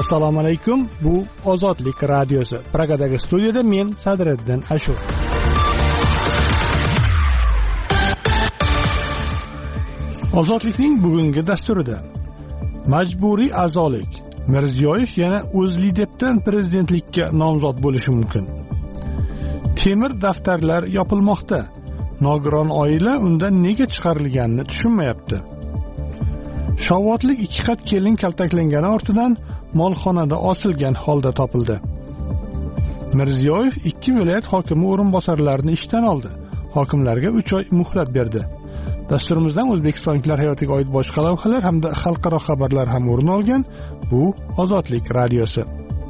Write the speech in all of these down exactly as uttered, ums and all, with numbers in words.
Assalomu alaykum. Bu Ozodlik radiosi. Pragadagi studiyada men Sadriddin Ashur. Ozodlikning bugungi dasturida majburiy a'zolik. Mirziyoyev yana O'zLiDepdan prezidentlikka nomzod bo'lishi mumkin. Temir daftarlar yopilmoqda. Nogiron oila undan nega chiqarilganini tushunmayapti. Shovotlik ikki qat kelin kaltaklangani ortidan molxonada osilgan holda topildi. Mirziyoyev ikki viloyat hokimi o'rinbosarlarini ishdan oldi. Hokimlarga uch oy muhlat berdi. Dasturimizdan o'zbekistonliklar hayotiga oid boshqa lavhalar hamda xalqaro xabarlar ham o'rin olgan. Bu Ozodlik radiosi.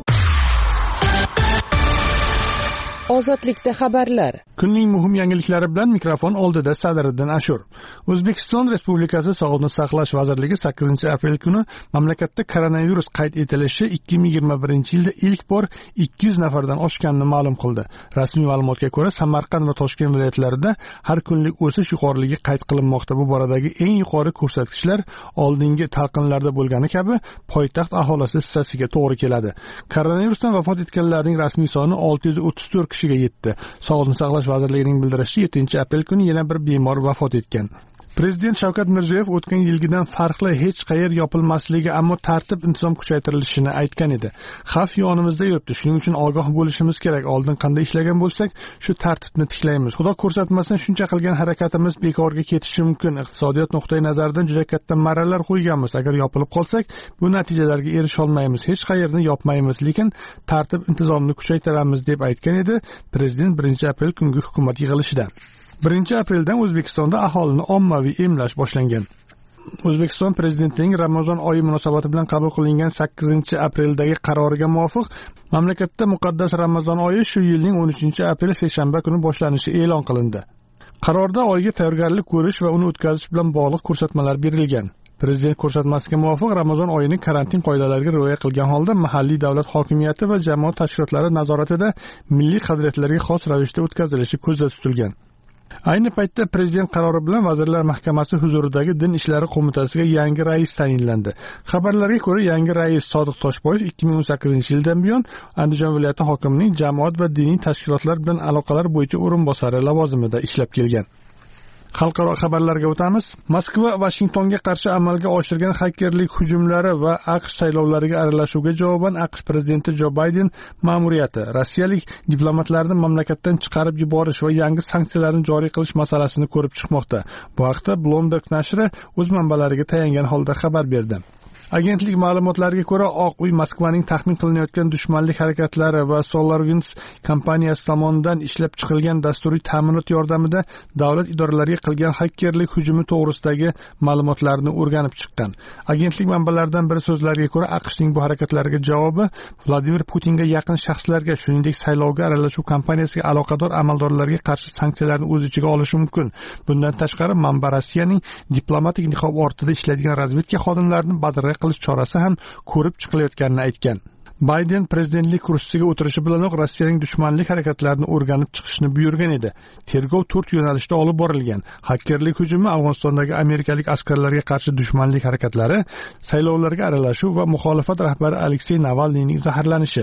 Ozodlikda xabarlar. Kunning muhim yangiliklari bilan mikrofon oldida Sadriddin Ashur. O'zbekiston Respublikasi Sog'liqni saqlash vazirligi sakkizinchi aprel kuni mamlakatda koronavirus qayd etilishi ikki ming yigirma birinchi yilda ilk bor ikki yuz nafardan oshganini ma'lum qildi. Rasmiy ma'lumotga ko'ra, Samarqand va Toshkent viloyatlarida har kunlik o'sish yuqoriligi qayd qilinmoqda. Bu boradagi eng yuqori ko'rsatkichlar oldingi talqinlarda bo'lgani kabi poytaxt aholisi hissasiga to'g'ri keladi. Koronavirusdan vafot etganlarning rasmiy soni olti yuz o'ttiz to'rt kishiga yetdi. Sog'liqni saqlash vazirligining bildirishicha, yettinchi aprel kuni yana bir bemor vafot etgan. Prezident Shavkat Mirziyoyev o'tgan yilgidan farqli hech qayer yopilmasligi, ammo tartib intizom kuchaytirilishini aytgan edi. Xavf yonimizda yuribdi, shuning uchun ogoh bo'lishimiz kerak. Oldin qanday ishlagan bo'lsak, shu tartibni tiklaymiz. Xudo ko'rsatmasin, shuncha qilgan harakatimiz bekorga ketishi mumkin. Iqtisodiyot nuqtai nazaridan juda katta marralar qo'yganmiz. Agar yopilib qolsak, bu natijalarga erisha olmaymiz. Hech qayerni yopmaymiz, lekin tartib intizomni kuchaytiramiz deb aytgan edi Prezident birinchi aprel kungi hukumat yig'ilishida. birinchi apreldan O'zbekistonda aholini ommaviy emlash boshlangan. O'zbekiston prezidentining Ramazon oyi munosabati bilan qabul qilingan sakkizinchi apreldagi qaroriga muvofiq mamlakatda muqaddas Ramazon oyi shu yilning o'n uchinchi aprel seshanba kuni boshlanishi e'lon qilindi. Qarorda oyga tayyorgarlik ko'rish va uni o'tkazish bilan bog'liq ko'rsatmalar berilgan. Prezident ko'rsatmasiga muvofiq Ramazon oyini karantin qoidalariga rioya qilgan holda mahalliy davlat hokimiyati va jamoat tashkilotlari nazoratida milliy qadriyatlarga xos ravishda o'tkazilishi ko'zda tutilgan. Ayni paytda prezident qarori bilan Vazirlar Mahkamasi huzuridagi Din ishlari qo'mitasiga yangi rais tayinlandi. Xabarlarga ko'ra, yangi rais Sodiq Toshboyev ikki ming o'n sakkizinchi yildan buyon Andijon viloyati hokimining jamoat va diniy tashkilotlar bilan aloqalar bo'yicha o'rinbosari lavozimida ishlab kelgan. Xalqaro xabarlarga o'tamiz. Moskva Vashingtonga qarshi amalga oshirgan xakerlik hujumlari va AQSh saylovlariga aralashuvga javoban AQSh prezidenti Jo Bayden ma'muriyati rossiyalik diplomatlarni mamlakatdan chiqarib yuborish va yangi sanksiyalarni joriy qilish masalasini ko'rib chiqmoqda. Bu haqda Bloomberg nashri o'z manbalariga tayangan holda xabar berdi. Agentlik ma'lumotlariga ko'ra, Oq uy Moskvaning taxmin qilinayotgan dushmanlik harakatlari va SolarWinds kompaniyasi tomonidan ishlab chiqilgan dasturiy ta'minot yordamida davlat idoralariga qilgan xakerlik hujumi to'g'risidagi ma'lumotlarni o'rganib chiqqan. Agentlik manbalaridan biri so'zlariga ko'ra, AQShning bu harakatlariga javobi Vladimir Putinga yaqin shaxslarga, shuningdek saylovga aralashuv kompaniyasiga aloqador amaldorlarga qarshi sanksiyalarni o'z ichiga olishi mumkin. Bundan tashqari, manba Rossiyaning diplomatik niqob ortida ishlaydigan razvedka xodimlarini badr qilish chorasi ham ko'rib chiqilayotganini aytgan. Bayden prezidentlik kursisiga o'tirishi bilanoq Rossiyaning dushmanlik harakatlarini o'rganib chiqishni buyurgan edi. Tergov to'rt yo'nalishda olib borilgan. Xakerlik hujumi, Afg'onistondagi amerikalik askarlarga qarshi dushmanlik harakatlari, saylovlarga aralashuv va muxolifat rahbari Aleksey Navalniyning zaharlanishi.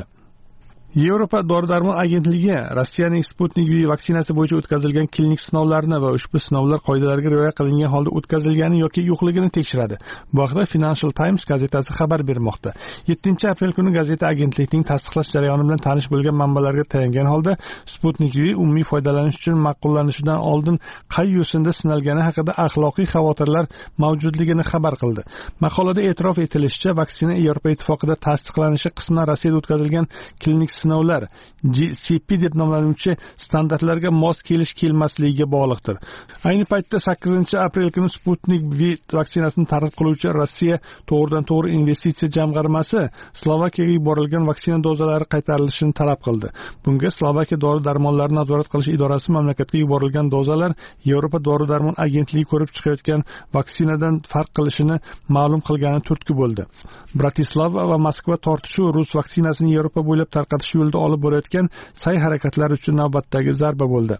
Yevropa dori-darmon agentligi Rossiyaning Sputnik V vaksinasi bo'yicha o'tkazilgan klinik sinovlarni va ushbu sinovlar qoidalariga rioya qilingan holda o'tkazilgani yoki yo'qligini tekshiradi. Bu haqda Financial Times gazetasi xabar bermoqda. yettinchi aprel kuni gazeta agentlikning tasdiqlash jarayoni bilan tanish bo'lgan manbalarga tayangan holda Sputnik V umumiy foydalanish uchun ma'qullanishidan oldin qay yo'sinda sinalgani haqida axloqiy xavotirlar mavjudligini xabar qildi. Maqolada e'tirof etilishicha, vaksina Yevropa ittifoqida tasdiqlanishi qisman Rossiyada o'tkazilgan klinik sinovlar G C P deb nomlanuvchi standartlarga mos kelish-kelmasligiga bog'liqdir. Ayni paytda sakkizinchi aprel kuni Sputnik V vaksinasini targ'ib qiluvchi Rossiya to'g'ridan-to'g'ri investitsiya jamg'armasi Slovakiyaga yuborilgan vaksina dozalari qaytarilishini talab qildi. Bunga Slovakiya dori-darmonlarni nazorat qilish idorasi mamlakatga yuborilgan dozalar Yevropa dori-darmon agentligi ko'rib chiqayotgan vaksinadan farq qilishini ma'lum qilgani turtki bo'ldi. Bratislava va Moskva tortishuvi rus vaksinasini Yevropa bo'ylab tarqatish yo'lida olib borayotgan sa'y harakatlari uchun navbatdagi zarba bo'ldi.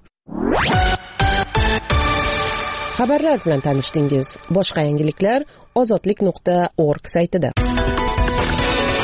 Xabarlar bilan tanishdingiz. Boshqa yangiliklar ozodlik nuqta org saytida.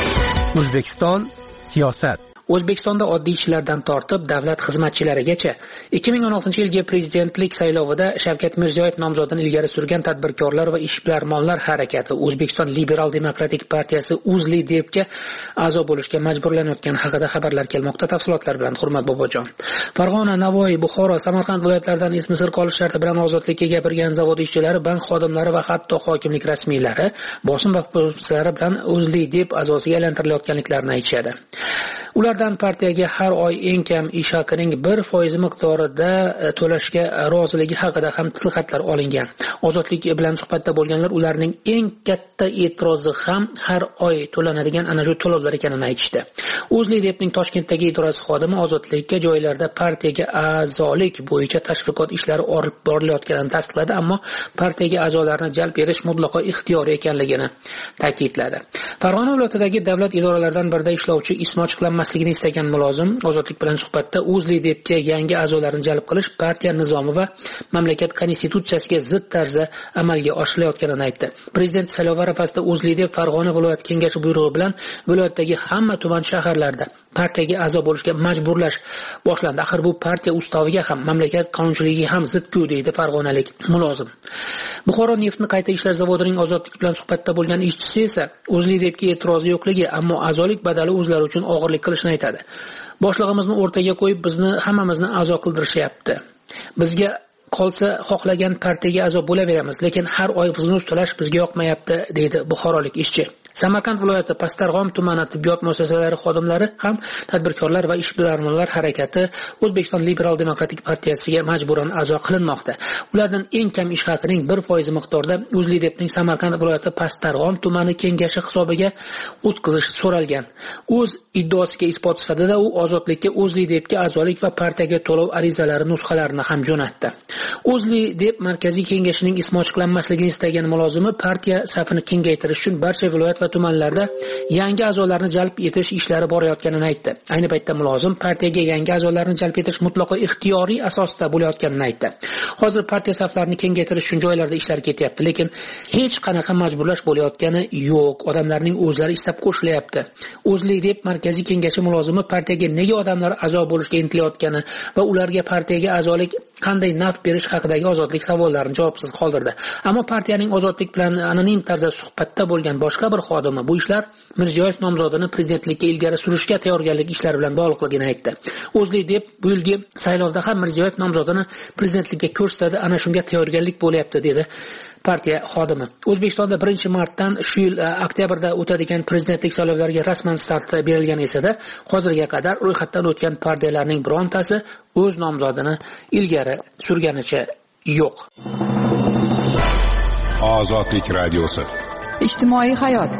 O'zbekiston siyosat. O'zbekistonda oddiy ishchilardan tortib davlat xizmatchilarigacha ikki ming o'n oltinchi yilgi prezidentlik saylovida Shavkat Mirziyoyev nomzodini ilgari surgan tadbirkorlar va ishbilarmonlar harakati O'zbekiston Liberal Demokratik partiyasi UzLiDepga a'zo bo'lishga majburlanayotgani haqida xabarlar kelmoqda. Tafsilotlar bilan Hurmat Bobojon. Farg'ona, Navoiy, Buxoro, Samarqand viloyatlaridan ismi sir qolish sharti bilan ozodlikka gapirgan zavod ishchilari, bank xodimlari va hatto hokimlik rasmiylari bosim va posilkalari bilan UzLidep a'zosiga aylantirilayotganliklarini aytishadi. Ulardan partiyaga har oy eng kam ish haqining bir foiz miqdorida to'lashga roziligi haqida ham tilxatlar olingan. Ozodlik bilan suhbatda bo'lganlar ularning eng katta e'tirozi ham har oy to'lanadigan ana shu to'lovlar ekanini aytishdi. UzLidepning Toshkentdagi idorasi xodimi ozodlikka joylarda partiyaga a'zolik bo'yicha tashviqot ishlari olib borilayotganini tasdiqladi, ammo partiyaga a'zolarni jalb etish mutlaqo ixtiyoriy ekanligini ta'kidladi. Farg'ona viloyatidagi davlat idoralaridan birida ishlovchi ismi ochiqlanmasligini istagan mulozim ozodlik bilan suhbatda UzLidepga yangi a'zolarni jalb qilish partiya nizomi va mamlakat konstitutsiyasiga zid tarzda amalga oshirilayotganini aytdi. Prezident saylovi arafasida UzLidep Farg'ona viloyat kengashi buyrug'i bilan viloyatdagi hamma tuman shaharlarda partiyaga a'zo bo'lishga majburlash boshlandi. Axir bu partiya ustaviga ham, mamlakat qonunchiligiga ham zid-ku, deydi farg'onalik mulozim. Buxoro neftni qayta ishlash zavodining ozodlik bilan suhbatda bo'lgan ishchisi esa UzLidepga e'tirozi yo'qligi, ammo a'zolik badali o'zlari uchun og'irlik qilishni aytadi. Boshlig'imizni o'rtaga qo'yib bizni hammamizni a'zo qildirishyapti. Bizga qolsa xohlagan partiyaga a'zo bo'laveramiz, lekin har oy vznus to'lash bizga yoqmayapti, deydi buxorolik ishchi. Samarqand viloyati Pastarg'om tumani tibbiyot muassasalari xodimlari ham tadbirkorlar va ishbilarmonlar harakati O'zbekiston Liberal Demokratik partiyasiga majburan a'zo qilinmoqda. Ulardan eng kam ish haqining bir foiz miqdorida UzLidepning Samarqand viloyati Pastarg'om tumani kengashi hisobiga o'tkazish so'ralgan. O'z iddaosiga isbot sifatida u ozodlikka UzLidepga a'zolik va partiyaga to'lov arizalari nusxalarini ham jo'natdi. UzLidep markaziy kengashining ismi ochiqlanmasligini istagan mulozimi partiya safini kengaytirish uchun barcha viloyat va tumanlarda yangi a'zolarni jalb etish ishlari borayotganini aytdi. Ayni paytda mulozim partiyaga yangi a'zolarni jalb etish mutlaqo ixtiyoriy asosda bo'layotganini aytdi. Hozir partiya saflarini kengaytirish uchun joylarda ishlar ketyapti, lekin hech qanaqa majburlash bo'layotgani yo'q. Odamlarning o'zlari istab qo'shilyapti. UzLidep markaziy kengashi mulozimi partiyaga nega odamlar a'zo bo'lishga intilayotgani va ularga partiyaga a'zolik qanday naf berish haqidagi ozodlik savollarini javobsiz qoldirdi. Ammo partiyaning ozodlik bilan anonim tarzda suhbatda bo'lgan boshqa bir xodimi bu ishlar Mirziyoyev nomzodini prezidentlikka ilgari surishga tayyorgarlik ishlari bilan bog'liqligini aytdi. UzLidep bu yilgi saylovda ham Mirziyoyev nomzodini prezidentlikka ko'rsatdi, ana shunga tayyorgarlik bo'lyapti, dedi partiya xodimi. O'zbekistonda birinchi martdan shu yil oktyabrda o'tadigan prezidentlik saylovlariga rasman start berilgan esa-da, hozirga qadar ro'yxatdan o'tgan partiyalarning birontasi o'z nomzodini ilgari surganicha yo'q. Ozodlik radiosi. Ijtimoiy hayot.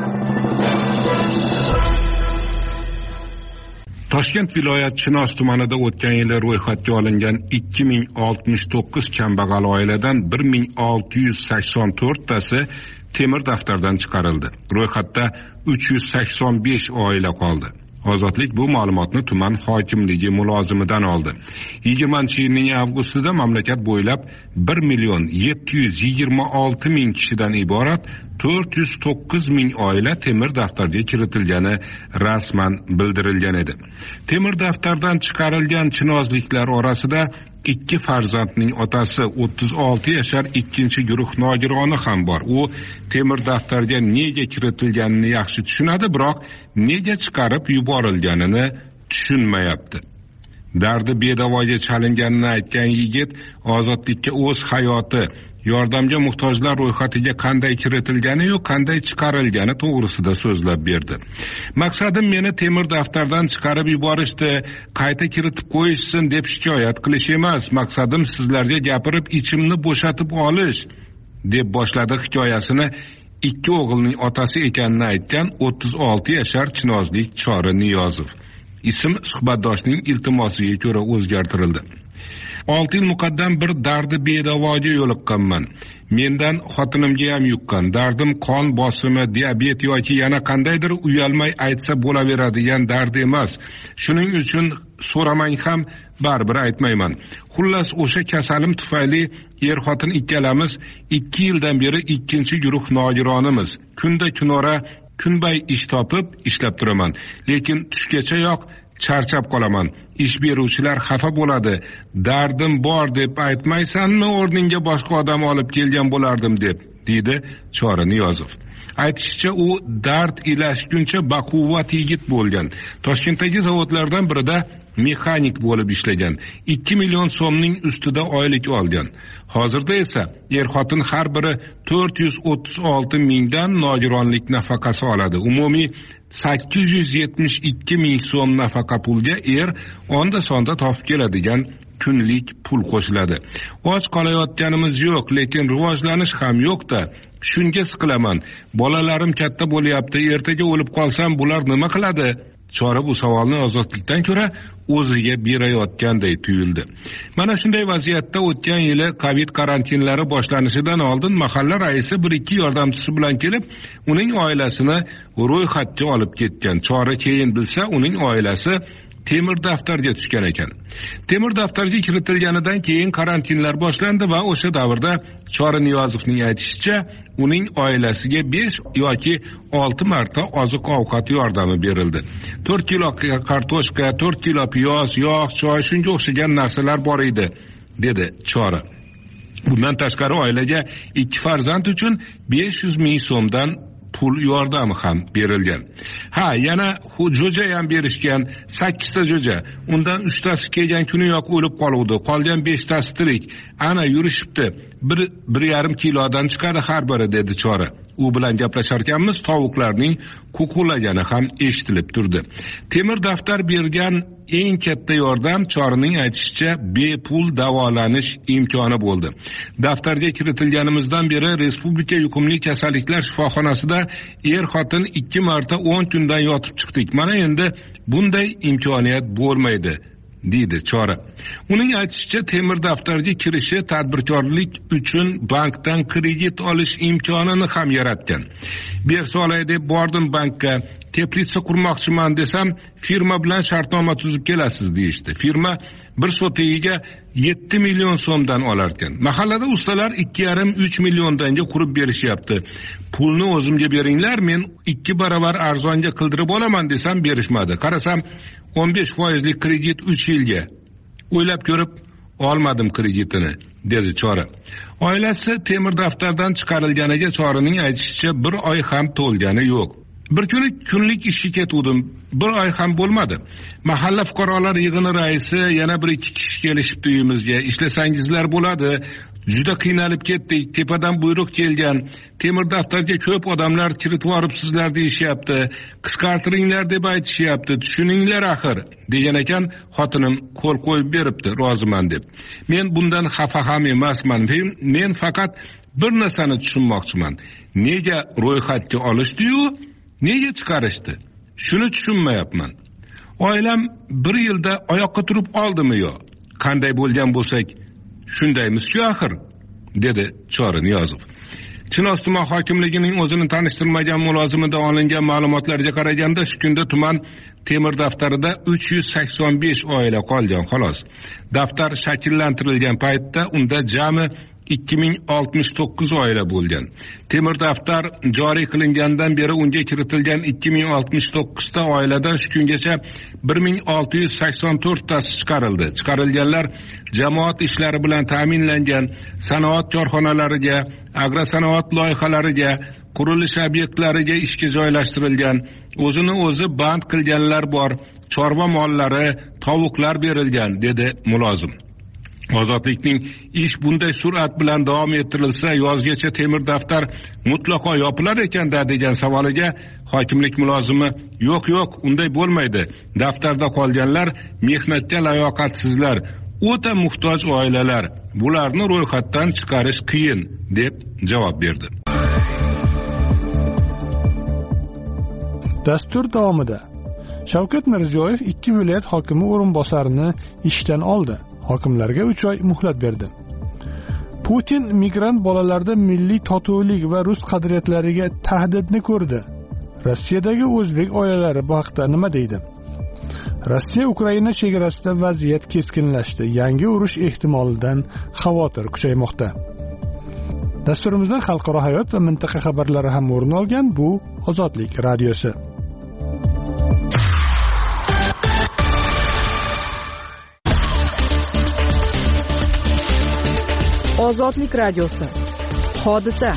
Toshkent viloyat Chinoz tumanida o'tgan yili ro'yxatga olingan ikki ming oltmish to'qqiz kambag'al oiladan bir ming olti yuz sakson to'rt tasi temir daftardan chiqarildi. Ro'yxatda uch yuz sakson besh oila qoldi. Ozodlik bu ma'lumotni tuman hokimligi mulozimidan oldi. yigirmanchi yilning avgustida mamlakat bo'ylab bir million yetti yuz yigirma olti ming kishidan iborat to'rt yuz to'qqiz ming oila temir daftarga kiritilgani rasman bildirilgan edi. Temir daftardan chiqarilgan chinozliklar orasida ikki farzandning otasi o'ttiz olti yashar ikkinchi guruh nogironi ham bor. U temir daftarga nega kiritilganini yaxshi tushunadi, biroq nega chiqarib yuborilganini tushunmayapti. Dardi bedavoga chalinganini aytgan yigit ozodlikka o'z hayoti, yordamga muhtojlar ro'yxatiga qanday kiritilgani yo'q, qanday chiqarilgani to'g'risida so'zlab berdi. Maqsadim meni temir daftardan chiqarib yuborishdi, qayta kiritib qo'yishsin deb shikoyat qilish emas. Maqsadim sizlarga gapirib ichimni bo'shatib olish, deb boshladi hikoyasini ikki o'g'ilning otasi ekanini aytgan o'ttiz olti yashar chinozlik Chori Niyozov. Ism suhbatdoshning iltimosiga ko'ra o'zgartirildi. olti yil muqaddam bir dardi bedavoga yo'liqqanman. Mendan xotinimga ham yuqqan. Dardim qon bosimi, diabet yoki yana qandaydir uyalmay aytsa bo'laveradigan dard emas. Shuning uchun so'ramang ham baribir aytmayman. Xullas o'sha kasalim tufayli er xotin ikkalamiz ikki yildan beri ikkinchi guruh nogironimiz. Kunda kunora kunbay ish topib ishlab turaman, lekin tushgacha yoq charchab qolaman. Ish beruvchilar xafa bo'ladi. Dardim bor deb aytmaysanmi, o'rninga boshqa odam olib kelgan bo'lardim deb, deydi Chora Niyozov. Aytishicha, u dard ilashguncha baquvvat yigit bo'lgan. Toshkentdagi zavodlardan birida mexanik bo'lib ishlagan. ikki million so'mning ustida oylik olgan. Hozirda esa er-xotin har biri to'rt yuz o'ttiz olti mingdan nogironlik nafaqasi oladi. Umumiy sakkiz yuz yetmish ikki ming so'm nafaqa pulga er onda sonda topib keladigan kunlik pul qo'shiladi. Och qolayotganimiz yo'q, lekin rivojlanish ham yo'q-da. Shunga siqilaman. Bolalarim katta bo'lyapti, ertaga o'lib qolsam bular nima qiladi? Chora bu savolni ozodlikdan ko'ra o'ziga berayotganday tuyuldi. Mana shunday vaziyatda o'tgan yili Covid karantinlari boshlanishidan oldin mahalla raisi bir ikki yordamchisi bilan kelib, uning oilasini ro'yxatga olib ketgan. Chora keyin bilsa, uning oilasi temir daftarga tushgan ekan. Temir daftarga kiritilganidan keyin karantinlar boshlandi va o'sha davrda Chora Niyozovning aytishicha, uning oilasiga besh yoki olti marta oziq-ovqat yordami berildi. to'rt kilo kartoshka, to'rt kilo piyoz, yog', choy, shunga o'xshagan narsalar bor edi, dedi Chora. Bundan tashqari oilaga ikki farzand uchun besh yuz ming so'mdan pul yordami ham berilgan. Ha, yana jo'ja ham berishgan, sakkizta jo'ja. Undan uchtasi kelgan kuniyoq o'lib qoluvdi, qolgan beshtasi tirik. Ana yurishibdi. bir bir yarim kilodan chiqadi har biri, dedi Chora. U bilan gaplasharkanmiz, tovuqlarning kuqulagani ham eshitilib turdi. Temir daftar bergan eng katta yordam Choraning aytishicha bepul davolanish imkoni bo'ldi. Daftarga kiritilganimizdan beri Respublika yuqumli kasalliklar shifoxonasida er-xotin ikki marta o'n kundan yotib chiqdik. Mana endi bunday imkoniyat bo'lmaydi, deydi Chora. Uning aytishicha, temir daftarga kirishi tadbirkorlik uchun bankdan kredit olish imkonini ham yaratgan. Bersa olay deb bordim bankka, teplitsa qurmoqchiman desam, firma bilan shartnoma tuzib kelasiz deyishdi. Firma bir sotigiga yetti million so'mdan olarkan. Mahallada ustalar ikki yarim uch milliondanga qurib berishyapti. Pulni o'zimga beringlar, men ikki barobar arzonga qildirib olaman desam berishmadi. Qarasam o'n besh foizlik kredit uch yilga. O'ylab ko'rib olmadim kreditini, dedi Chora. Oilasi temir daftardan chiqarilganiga Choraning aytishicha bir oy ham to'lgani yo'q. Bir kuni kunlik ishga ketdim. Bir oy ham bo'lmadi. Mahalla fuqarolar yig'ini raisi yana bir ikki kishi kelishibdi uyimizga. Ishlasangizlar bo'ladi. Juda qiynalib ketdik. Tepadan buyruq kelgan. Temir daftarga ko'p odamlar kiritib yoribsizlar deyishyapti. Qisqartiringlar deb aytishyapti. Tushuninglar axir, degan ekan. Xotinim qo'l qo'yib beribdi, roziman deb. Men bundan xafa ham emasman. Men faqat bir narsani tushunmoqchiman. Nega ro'yxatga olishdi-yu, nega chiqarishdi? Shuni tushunmayapman. Oilam bir yilda oyoqqa turib oldimi yo? Qanday bo'lgan bo'lsak, shundaymiz-ku axir, dedi Chora Niyozov. Chinoz tuman hokimligining o'zini tanishtirmagan mulozimida olingan ma'lumotlarga qaraganda, shu kunda tuman temir daftarida uch yuz sakson besh oila qolgan, xolos. Daftar shakllantirilgan paytda unda jami ikki ming oltmish to'qqiz oila bo'lgan. Temir daftar joriy qilingandan beri unga kiritilgan ikki ming oltmish to'qqiz ta oiladan shu kungacha bir ming olti yuz sakson to'rt tasi chiqarildi. Chiqarilganlar jamoat ishlari bilan ta'minlangan, sanoat korxonalariga, agrosanoat loyihalariga, qurilish obyektlariga ishga joylashtirilgan, o'zini o'zi band qilganlar bor, chorva mollari, tovuqlar berilgan, dedi mulozim. Ozodlikning ish bunday sur'at bilan davom ettirilsa, yozgacha temir daftar mutlaqo yopilar ekan-da, degan savoliga hokimlik mulozimi yo'q yo'q, unday bo'lmaydi. Daftarda qolganlar mehnatga layoqatsizlar, o'ta muhtoj oilalar. Bularni ro'yxatdan chiqarish qiyin, deb javob berdi. Dastur davomida Shavkat Mirziyoyev ikki viloyat hokimi o'rinbosarini ishdan oldi. Hokimlarga uch oy muhlat berdi. Putin migrant bolalarda milliy totuvlik va rus qadriyatlariga tahdidni ko'rdi. Rossiyadagi o'zbek oilalari bu haqda nima deydi? Rossiya Ukraina chegarasida vaziyat keskinlashdi. Yangi urush ehtimolidan xavotir kuchaymoqda. Dasturimizdan xalqaro hayot va mintaqa xabarlari ham o'rin olgan. Bu Ozodlik radiosi. Ozodlik radiosi. Hodisa.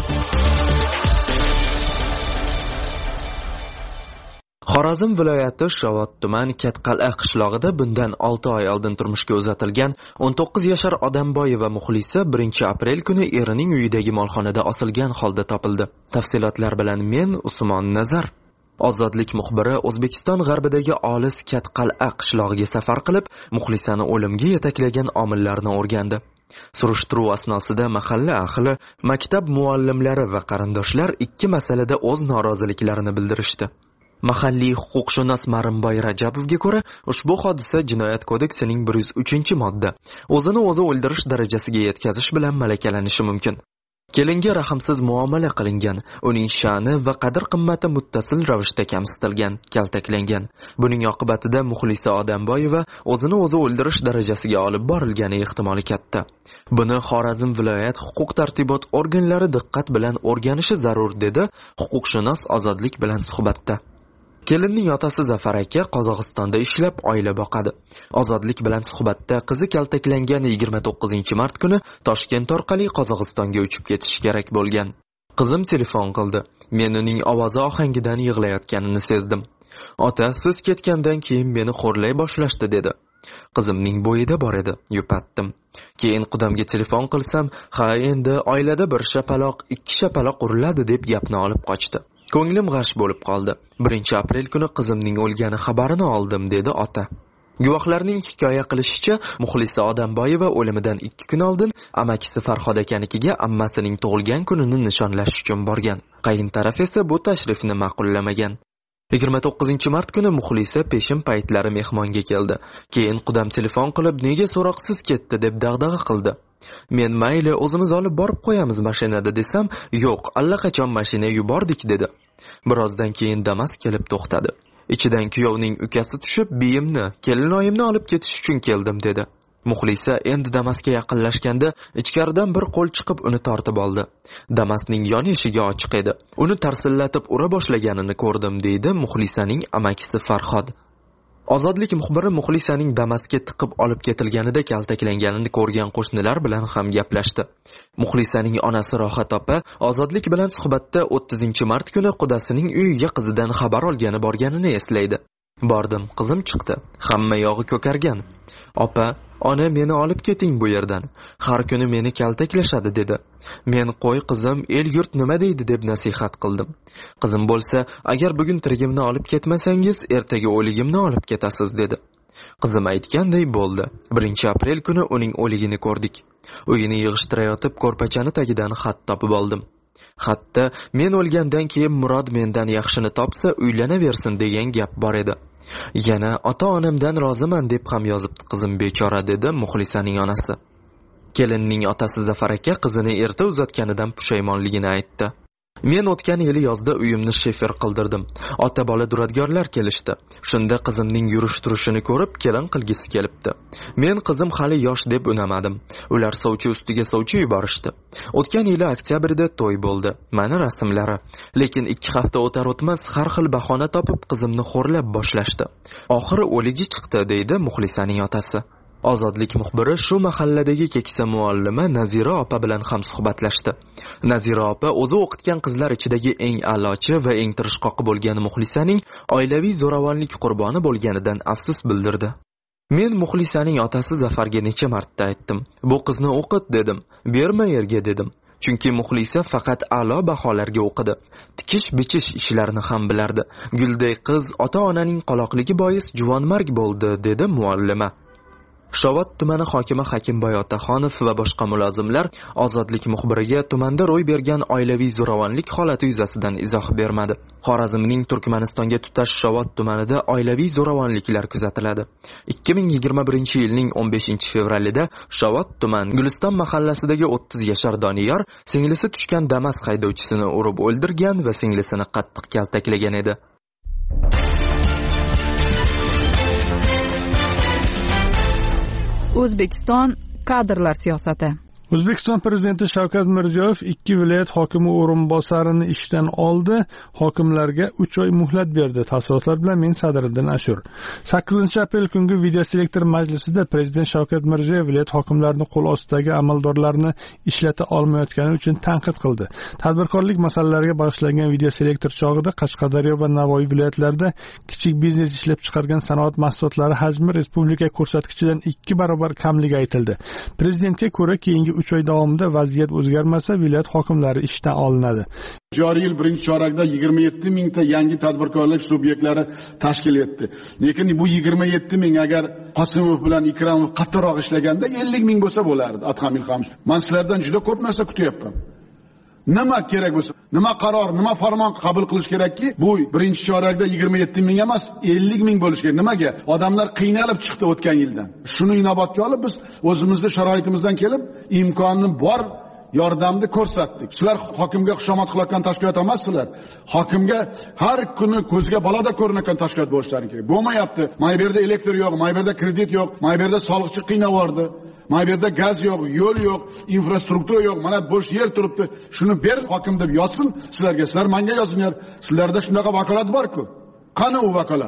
Xorazm viloyati Shovot tuman Katqal'a qishlog'ida bundan olti oy oldin turmushga uzatilgan o'n to'qqiz yashar Odamboyeva Muxlisa birinchi aprel kuni erining uyidagi molxonada osilgan holda topildi. Tafsilotlar bilan men Usmon Nazar. Ozodlik muxbiri O'zbekiston g'arbidagi olis Katqal'a qishlog'iga safar qilib, Muxlisani o'limga yetaklagan omillarni o'rgandi. Surishtiruv asnosida mahalla ahli, maktab muallimlari va qarindoshlar ikki masalada o'z noroziliklarini bildirishdi. Mahalliy huquqshunos Marimboy Rajabovga ko'ra, ushbu hodisa Jinoyat kodeksining bir yuz uchinchi modda o'zini o'zi o'ldirish darajasiga yetkazish bilan malakalanishi mumkin. Kelinga rahmsiz muomala qilingan, uning sha'ni va qadr-qimmati muttasil ravishda kamsitilgan, kaltaklangan. Buning oqibatida Muxlisa Odamboyeva o'zini o'zi o'ldirish darajasiga olib borilgani ehtimoli katta. Buni Xorazm viloyat huquq tartibot organlari diqqat bilan o'rganishi zarur, dedi huquqshunos Ozodlik bilan suhbatda. Kelinning otasi Zafar aka Qozog'istonda ishlab oila boqadi. Ozodlik bilan suhbatda qizi kaltaklangan yigirma to'qqizinchi mart kuni Toshkent orqali Qozog'istonga uchib ketish kerak bo'lgan. Qizim telefon qildi. Men uning ovozi ohangidan yig'layotganini sezdim. Ota, siz ketgandan keyin meni xo'rlay boshlashdi, dedi. Qizimning bo'yida bor edi, yupatdim. Keyin qudamga telefon qilsam, ha endi oilada bir shapaloq, ikki shapaloq uriladi deb gapni olib qochdi. Ko'nglim g'ash bo'lib qoldi. birinchi aprel kuni qizimning o'lgani xabarini oldim, dedi ota. Guvohlarning hikoya qilishicha, Muxlisa Odamboyeva o'limidan ikki kun oldin amakisi Farhod akanikiga ammasining tug'ilgan kunini nishonlash uchun borgan. Qayin taraf esa bu tashrifni ma'qullamagan. yigirma to'qqizinchi mart kuni Muxlisa peshin paytlari mehmonga keldi. Keyin qudam telefon qilib, nega so'roqsiz ketdi deb dag'dag'a qildi. Men mayli o'zimiz olib borib qo'yamiz mashinada desam, yo'q, allaqachon mashina yubordik, dedi. Birozdan keyin Damas kelib to'xtadi. Ichidan kuyovning ukasi tushib, biyimni, kelinoyimni olib ketish uchun keldim, dedi. Muxlisa endi Damasga yaqinlashganda ichkaridan bir qo'l chiqib uni tortib oldi. Damasning yon eshigi ochiq edi. Uni tarsillatib ura boshlaganini ko'rdim, deydi Muxlisaning amakisi Farhod. Ozodlik muxbiri Muxlisaning Damasga tiqib olib ketilganida kaltaklanganini ko'rgan qo'shnilar bilan ham gaplashdi. Muxlisaning onasi Rohat opa Ozodlik bilan suhbatda o'ttizinchi mart kuni qudasining uyiga qizidan xabar olgani borganini eslaydi. Bordim, qizim chiqdi. Hamma yog'i ko'kargan. Opa, ona meni olib keting bu yerdan. Har kuni meni kaltaklashadi, dedi. Men qo'y qizim, el yurt nima deydi deb nasihat qildim. Qizim bo'lsa, agar bugun tirigimni olib ketmasangiz, ertaga o'ligimni olib ketasiz, dedi. Qizim aytganday bo'ldi. birinchi aprel kuni uning o'ligini ko'rdik. Uyini yig'ishtirayotib ko'rpachani tagidan xat topib oldim. Xatda men o'lgandan keyin Murod mendan yaxshini topsa uylanaversin degan gap bor edi. Yana ota-onamdan roziman deb ham yozibdi qizim bechora, dedi Muxlisaning onasi. Kelinning otasi Zafar aka qizini erta uzatganidan pushaymonligini aytdi. Men o'tgan yili yozda uyimni shefer qildirdim. Ota bola duradgorlar kelishdi. Shunda qizimning yurish-turishini ko'rib, kelin qilgisi kelibdi. Men qizim hali yosh deb unamadim. Ular sovchi ustiga sovchi yuborishdi. O'tgan yili oktyabrda to'y bo'ldi. Mana rasmlari. Lekin ikki hafta o'tar o'tmas har xil bahona topib qizimni xo'rlab boshlashdi. Oxiri o'ligi chiqdi, deydi Muxlisaning otasi. Ozodlik muxbiri shu mahalladagi keksa muallima Nazira opa bilan ham suhbatlashdi. Nazira opa o'zi o'qitgan qizlar ichidagi eng a'lochi va eng tirishqoqi bo'lgan Muxlisaning oilaviy zo'ravonlik qurboni bo'lganidan afsus bildirdi. Men Muxlisaning otasi Zafarga necha marta aytdim. Bu qizni o'qit, dedim. Berma yerga, dedim. Chunki Muxlisa faqat a'lo baholarga o'qidi. Tikish-bichish ishlarini ham bilardi. Gulday qiz ota-onaning qoloqligi bois juvonmarg bo'ldi, dedi muallima. Shovot tumani hokimi Hakimboy Otaxonov va boshqa mulozimlar Ozodlik muxbiriga tumanda ro'y bergan oilaviy zo'ravonlik holati yuzasidan izoh bermadi. Xorazmning Turkmanistonga tutash Shovot tumanida oilaviy zo'ravonliklar kuzatiladi. ikki ming yigirma birinchi yilning o'n beshinchi fevralida Shovot tuman Guliston mahallasidagi o'ttiz yashar Doniyor singlisi tushgan Damas haydovchisini urib o'ldirgan va singlisini qattiq kaltaklagan edi. O'zbekiston kadrlar siyosati. O'zbekiston Prezidenti Shavkat Mirziyoyev ikki viloyat hokimi o'rinbosarini ishdan oldi, hokimlarga uch oy muhlat berdi. Tafsilotlar bilan men Sadriddin Ashur. sakkizinchi aprel kungi videoselektor majlisida Prezident Shavkat Mirziyoyev viloyat hokimlarini qo'l ostidagi amaldorlarni ishlata olmayotgani uchun tanqid qildi. Tadbirkorlik masalalariga bag'ishlangan videoselektor chog'ida Qashqadaryo va Navoiy viloyatlarida kichik biznes ishlab chiqargan sanoat mahsulotlari hajmi respublika ko'rsatkichidan ikki barobar kamligi aytildi. Prezidentga ko'ra, keyingi uch oy davomida vaziyat o'zgarmasa, viloyat hokimlari ishdan olinadi. Joriy yil birinchi chorakda yigirma yetti mingta yangi tadbirkorlik subyektlari tashkil etdi. Lekin bu yigirma yetti ming agar Qosimov bilan Ikramov qattiqroq ishlaganda ellik ming bo'lsa bo'lardi. Adham Ilhomov. Men sizlardan juda ko'p narsa kutyapman. Nima kerak bo'lsa, nima qaror, nima farmon qabul qilish kerakki, bu birinchi chorakda yigirma yetti ming emas, ellik ming bo'lishi kerak. Nimaga? Odamlar qiynalib chiqdi o'tgan yildan. Shuni inobatga olib biz o'zimizning sharoitimizdan kelib imkonni bor yordamni ko'rsatdik. Sizlar hokimga xushomad qilayotgan tashkilot emassizlar. Hokimga har kuni ko'zga balada ko'rinayotgan tashkilot bo'lishlari kerak. Bo'lmayapti. Mayberda elektr yo'q, Mayberda kredit yo'q, Mayberda soliqchi qiynavordi. Mayberda gaz yo'q, yo'l yo'q, infrastruktura yo'q, mana bo'sh yer turibdi. Shuni ber hokim deb yozsin sizlarga. Sizlar menga yozinglar. Sizlarda shunaqa vakolat bor-ku. Qani u vakolat?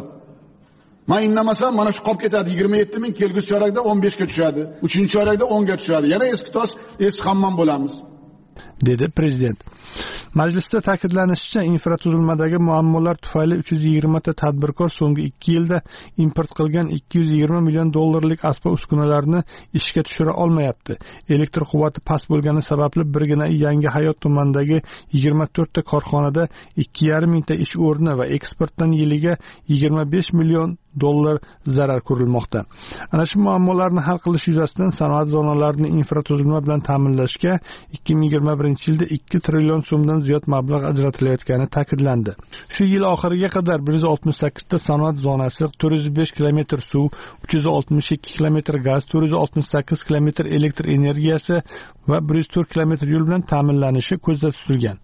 Men indamasam mana shu qolib ketadi. yigirma yetti ming kelgusi chorakda o'n besh ga tushadi. uchinchi chorakda o'n ga tushadi. Yana eski tos, eski hammom bo'lamiz, dedi prezident. Majlisda ta'kidlanishicha, infratuzilmadagi muammolar tufayli uch yuz yigirma ta tadbirkor so'nggi ikki yilda import qilgan ikki yuz yigirma million dollarlik asbob uskunalarni ishga tushira olmayapti. Elektr quvvati past bo'lgani sababli birgina Yangi Hayot tumanidagi yigirma to'rt ta korxonada ikki yarim ming ta ish o'rni va eksportdan yiliga yigirma besh million dollar zarar ko'rilmoqda. Ana shu muammolarni hal qilish yuzasidan sanoat zonalarini infratuzilma bilan ta'minlashga ikki ming yigirma birinchi yilda ikki trillion so'mdan ziyod mablag' ajratilayotgani ta'kidlandi. Shu yil oxiriga qadar bir yuz oltmish sakkiz ta sanoat zonasi, to'rt yuz besh kilometr suv, uch yuz oltmish ikki kilometr gaz, to'rt yuz oltmish sakkiz kilometr elektr energiyasi va bir yuz to'rt kilometr yo'l bilan ta'minlanishi ko'zda tutilgan.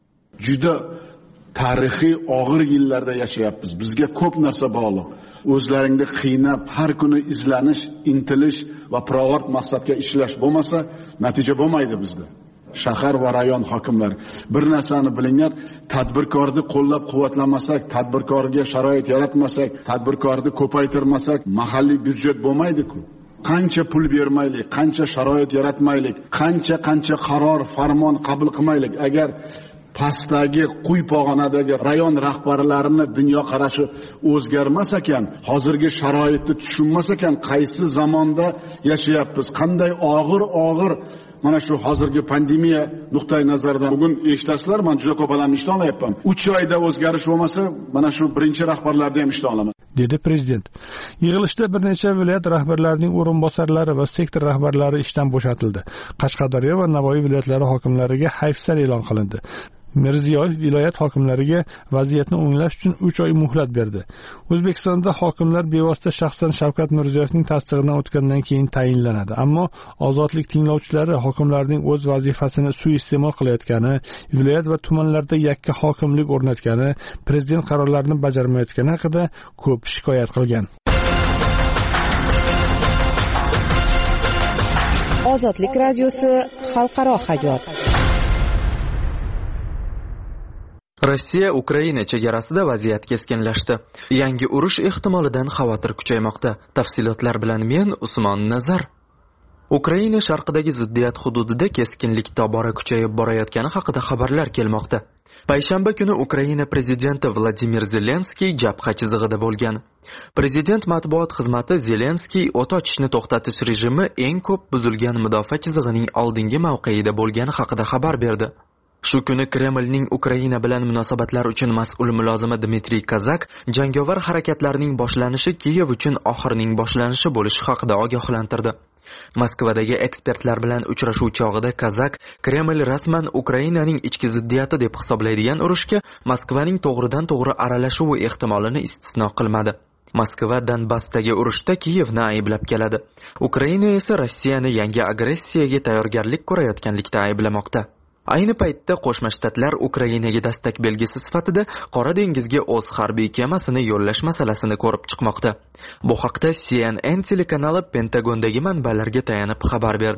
Juda tarixiy og'ir yillarda yashayapmiz. Bizga ko'p narsa bog'liq. O'zlaringni qiynab, har kuni izlanish, intilish va pirovard maqsadga ishlash bo'lmasa, natija bo'lmaydi bizda. Shahar va rayon hokimlari bir narsani bilinglar, tadbirkorni qo'llab-quvvatlamasak, tadbirkorga sharoit yaratmasak, tadbirkorni ko'paytirmasak, mahalliy byudjet bo'lmaydi-ku. Qancha pul bermaylik, qancha sharoit yaratmaylik, qancha qancha qaror, farmon qabul qilmaylik, agar pastdagi quyi pog'onadagi rayon rahbarlarining dunyo qarashi o'zgarmas ekan, hozirgi sharoitni tushunmas ekan, qaysi zamonda yashayapmiz, qanday og'ir-og'ir mana shu hozirgi pandemiya nuqtai nazaridan bugun eshitasizlar, men juda ko'p odamni ishdan olyapman. uch oyda o'zgarish bo'lmasa, mana shu birinchi rahbarlarni ham ishdan olaman, dedi prezident. Yig'ilishda bir necha viloyat rahbarlarining o'rinbosarlari va sektor rahbarlari ishdan bo'shatildi. Qashqadaryo va Navoiy viloyatlari hokimlariga hayfsan e'lon qilindi. Mirziyoyev viloyat hokimlariga vaziyatni o'nglash uchun uch oy muhlat berdi. O'zbekistonda hokimlar bevosita shaxsan Shavkat Mirziyoyevning tasdig'idan o'tgandan keyin tayinlanadi. Ammo ozodlik tinglovchilari hokimlarning o'z vazifasini suiiste'mol qilayotgani, viloyat va tumanlarda yakka hokimlik o'rnatgani, prezident qarorlarini bajarmayotgani haqida ko'p shikoyat qilgan. Ozodlik radiosi xalqaro hayot. Rossiya Ukraina chegarasida vaziyat keskinlashdi. Yangi urush ehtimolidan xavotir kuchaymoqda. Tafsilotlar bilan men Usmon Nazar. Ukraina sharqidagi ziddiyat hududida keskinlik tobora kuchayib borayotgani haqida xabarlar kelmoqda. Payshanba kuni Ukraina prezidenti Vladimir Zelenskiy jabha chizig'ida bo'lgan. Prezident matbuot xizmati Zelenskiy o't ochishni to'xtatish rejimi eng ko'p buzilgan mudofaa chizig'ining oldingi mavqeida bo'lgani haqida xabar berdi. Shu kuni Kremlning Ukraina bilan munosabatlar uchun mas'ul mulozimi Dmitriy Kazak jangovar harakatlarning boshlanishi Kiyev uchun oxirning boshlanishi bo'lishi haqida ogohlantirdi. Moskvadagi ekspertlar bilan uchrashuv chog'ida Kazak Kreml rasman Ukrainaning ichki ziddiyati deb hisoblaydigan urushga Moskvaning to'g'ridan-to'g'ri aralashuvi ehtimolini istisno qilmadi. Moskva Donbassdagi urushda Kiyevni ayblab keladi. Ukraina esa Rossiyani yangi agressiyaga tayyorgarlik ko'rayotganlikda ayblamoqda. Ayni paytda Qo'shma Shtatlar Ukrainaga dastak belgisi sifatida Qora dengizga o'z harbiy kemasini yo'llash masalasini ko'rib chiqmoqda. Bu haqda C N N telekanali Pentagondagi manbalarga tayanib xabar berdi.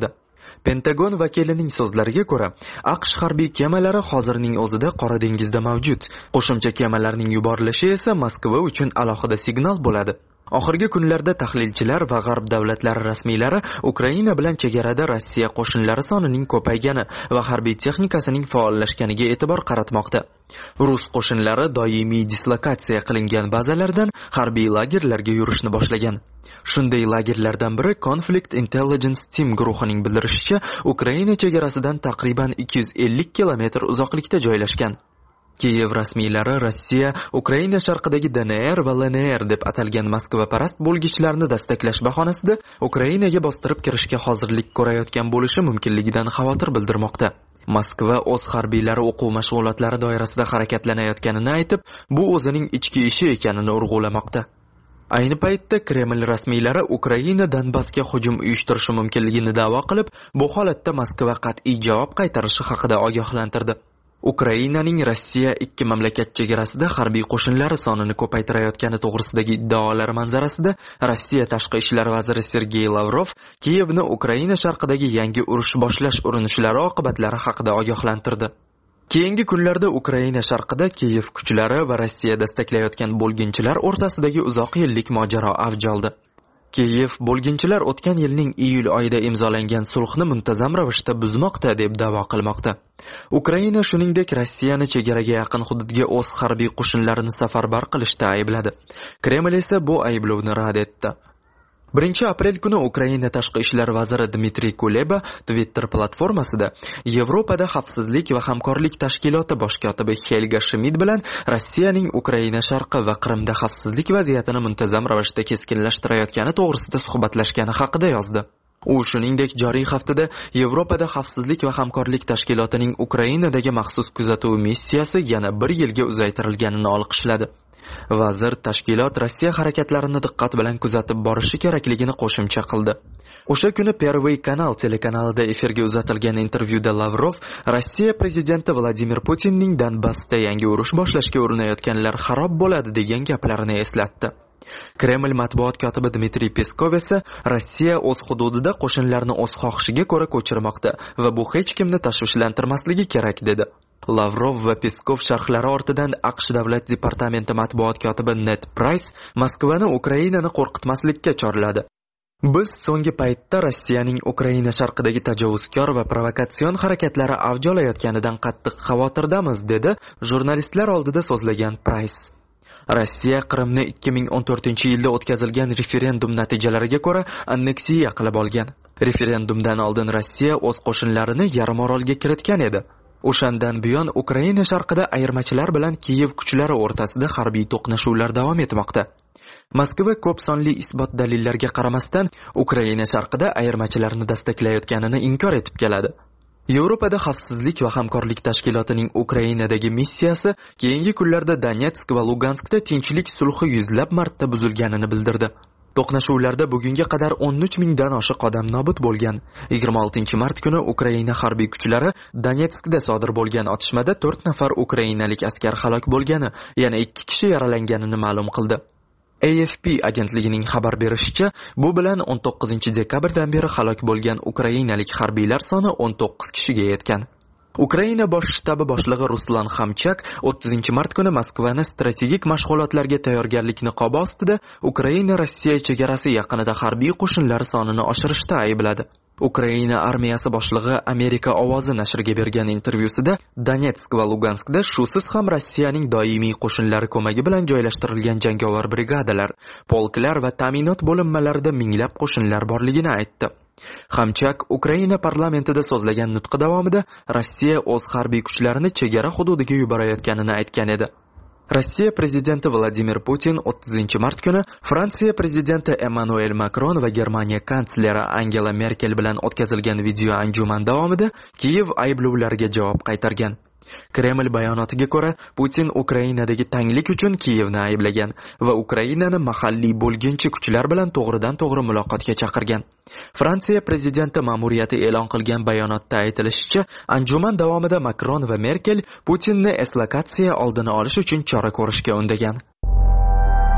Pentagon vakilining so'zlariga ko'ra, AQSh harbiy kemalari hozirning o'zida Qora dengizda mavjud. Qo'shimcha kemalarning yuborilishi esa Moskva uchun alohida signal bo'ladi. Oxirgi kunlarda tahlilchilar va g'arb davlatlari rasmiylari Ukraina bilan chegarada Rossiya qo'shinlari sonining ko'paygani va harbiy texnikasining faollashganiga e'tibor qaratmoqda. Rus qo'shinlari doimiy dislokatsiya qilingan bazalardan harbiy lagerlarga yurishni boshlagan. Shunday lagerlardan biri Conflict Intelligence Team guruhining bildirishicha, Ukraina chegarasidan taqriban ikki yuz ellik kilometr uzoqlikda joylashgan. Kiyev rasmiylari Rossiya Ukraina sharqidagi D N R va L N R deb atalgan Moskva parast bo'lgichlarni dastaklash bahonasida Ukrainaga bostirib kirishga hozirlik ko'rayotgan bo'lishi mumkinligidan xavotir bildirmoqda. Moskva o'z harbiylari o'quv mashg'ulotlari doirasida harakatlanayotganini aytib, bu o'zining ichki ishi ekanini urg'ulamoqda. Ayni paytda Kreml rasmiylari Ukraina Donbassga hujum uyushtirishi mumkinligini da'vo qilib, bu holatda Moskva qat'iy javob qaytarishi haqida ogohlantirdi. Ukrainaning Rossiya ikki mamlakat chegarasida harbiy qo'shinlari sonini ko'paytirayotgani to'g'risidagi iddaolari manzarasida Rossiya tashqi ishlar vaziri Sergey Lavrov Kiyevni Ukraina sharqidagi yangi urush boshlash urinishlari oqibatlari haqida ogohlantirdi. Keyingi kunlarda Ukraina sharqida Kiyev kuchlari va Rossiya dastaklayotgan bo'lginchilar o'rtasidagi uzoq yillik mojaro avj oldi. Kiyev bo'lginchilar o'tgan yilning iyul oyida imzolangan sulhni muntazam ravishda buzmoqda deb da'vo qilmoqda. Ukraina shuningdek Rossiyani chegaraga yaqin hududga o'z harbiy qo'shinlarini safarbar qilishda aybladi. Kreml esa bu ayblovni rad etdi. birinchi aprel kuni Ukraina tashqi ishlar vaziri Dmitriy Kuleba Twitter platformasida Yevropada xavfsizlik va hamkorlik tashkiloti bosh kotibi Helga Schmidt bilan Rossiyaning Ukraina sharqi va Qrimda xavfsizlik vaziyatini muntazam ravishda keskinlashtirayotgani to'g'risida suhbatlashgani haqida yozdi. U shuningdek joriy haftada Yevropada xavfsizlik va hamkorlik tashkilotining Ukrainadagi maxsus kuzatuv missiyasi yana bir yilga uzaytirilganini olqishladi. Vazir tashkilot Rossiya harakatlarini diqqat bilan kuzatib borishi kerakligini qo'shimcha qildi. O'sha kuni Первый kanal telekanalida efirga uzatilgan intervyuda Lavrov Rossiya prezidenti Vladimir Putinning Donbassda yangi urush boshlashga urinayotganlar xarob bo'ladi degan gaplarini eslatdi. Kreml matbuot kotibi Dmitriy Peskov esa Rossiya o'z hududida qo'shinlarni o'z xohishiga ko'ra ko'chirmoqda va bu hech kimni tashvishlantirmasligi kerak dedi. Lavrov va Peskov sharhlari ortidan AQSh davlat departamenti matbuot kotibi Ned Price Moskvani Ukrainani qo'rqitmaslikka chorladi. Biz so'nggi paytda Rossiyaning Ukraina sharqidagi tajovuzkor va provokatsion harakatlari avj olayotganidan qattiq xavotirdamiz, dedi jurnalistlar oldida so'zlagan Price. Rossiya Qrimni ikki ming o'n to'rtinchi yilda o'tkazilgan referendum natijalariga ko'ra anneksiya qilib olgan. Referendumdan oldin Rossiya o'z qo'shinlarini yarim orolga kiritgan edi. O'shandan buyon Ukraina sharqida ayirmachilar bilan Kiyev kuchlari o'rtasida harbiy to'qnashuvlar davom etmoqda. Moskva ko'p sonli isbot dalillarga qaramasdan Ukraina sharqida ayirmachilarni dastaklayotganini inkor etib keladi. Yevropada xavfsizlik va hamkorlik tashkilotining Ukrainadagi missiyasi keyingi kunlarda Donetsk va Luganskda tinchlik sulhi yuzlab marta buzilganini bildirdi. To'qnashuvlarda bugunga qadar o'n uch mingdan oshiq odam nobud bo'lgan. yigirma oltinchi mart kuni Ukraina harbiy kuchlari Donetskda sodir bo'lgan otishmada to'rt nafar ukrainalik askar halok bo'lgani, yana ikki kishi yaralanganini ma'lum qildi. A F P agentligining xabar berishicha, bu bilan o'n to'qqizinchi dekabrdan beri halok bo'lgan ukrainalik harbiylar soni o'n to'qqiz kishiga yetgan. Ukraina bosh shtabi boshlig'i Ruslan Xamchak o'ttizinchi mart kuni Moskvani strategik mashg'ulotlarga tayyorgarlik niqobi ostida Ukraina Rossiya chegarasi yaqinida harbiy qo'shinlar sonini oshirishda aybladi. Ukraina armiyasi boshlig'i Amerika ovozi nashriga bergan intervyusida Donetsk va Luganskda shusiz ham Rossiyaning doimiy qo'shinlari ko'magi bilan joylashtirilgan jangovar brigadalar, polklar va ta'minot bo'linmalarida minglab qo'shinlar borligini aytdi. Xamchak Ukraina parlamentida so'zlagan nutqi davomida Rossiya o'z harbiy kuchlarini chegara hududiga yuborayotganini aytgan edi. Rossiya prezidenti Vladimir Putin o'ttizinchi mart kuni Fransiya prezidenti Emmanuel Macron va Germaniya kansleri Angela Merkel bilan o'tkazilgan video anjuman davomida Kiyev ayblovlariga javob qaytargan. Kreml bayonotiga ko'ra, Putin Ukrainadagi tanglik uchun Kiyevni ayblagan va Ukrainani mahalliy bo'lginchi kuchlar bilan to'g'ridan-to'g'ri muloqotga chaqirgan. Fransiya prezidenti ma'muriyati e'lon qilgan bayonotda aytilishicha, anjuman davomida Macron va Merkel Putinni eslokatsiya oldini olish uchun chora ko'rishga undagan.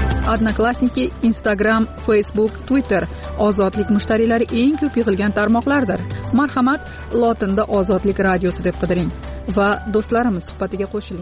Odnoklassniki, Instagram, Facebook, Twitter ozodlik mushtariylari eng ko'p yig'ilgan tarmoqlardir. Marhamat, lotinda Ozodlik radiosi deb qidiring va do'stlarimiz suhbatiga qo'shiling.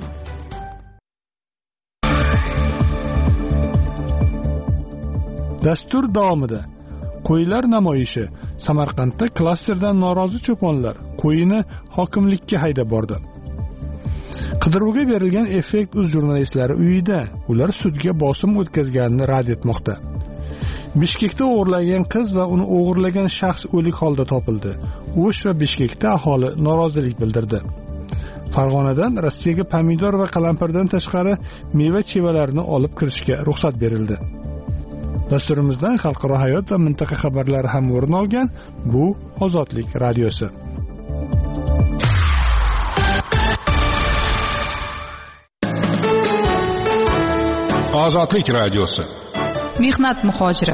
Dastur davomida qo'ylar namoyishi. Samarqandda klasterdan norozi cho'ponlar qo'yini hokimlikka haydab bordi. Qidiruvga berilgan Effekt uz jurnalistlari uyida ular sudga bosim o'tkazganini rad etmoqda. Bishkekda o'g'irlagan qiz va uni o'g'irlagan shaxs o'lik holda topildi. O'sh va Bishkekda aholi norozilik bildirdi. Farg'onadan Rossiyaga pomidor va qalampirdan tashqari meva-chevalarni olib kirishga ruxsat berildi. Dasturimizdan xalqaro hayot va mintaqa xabarlari ham o'rin olgan. Bu Ozodlik radiosi. Ozodlik radiosi. Mehnat muhojiri.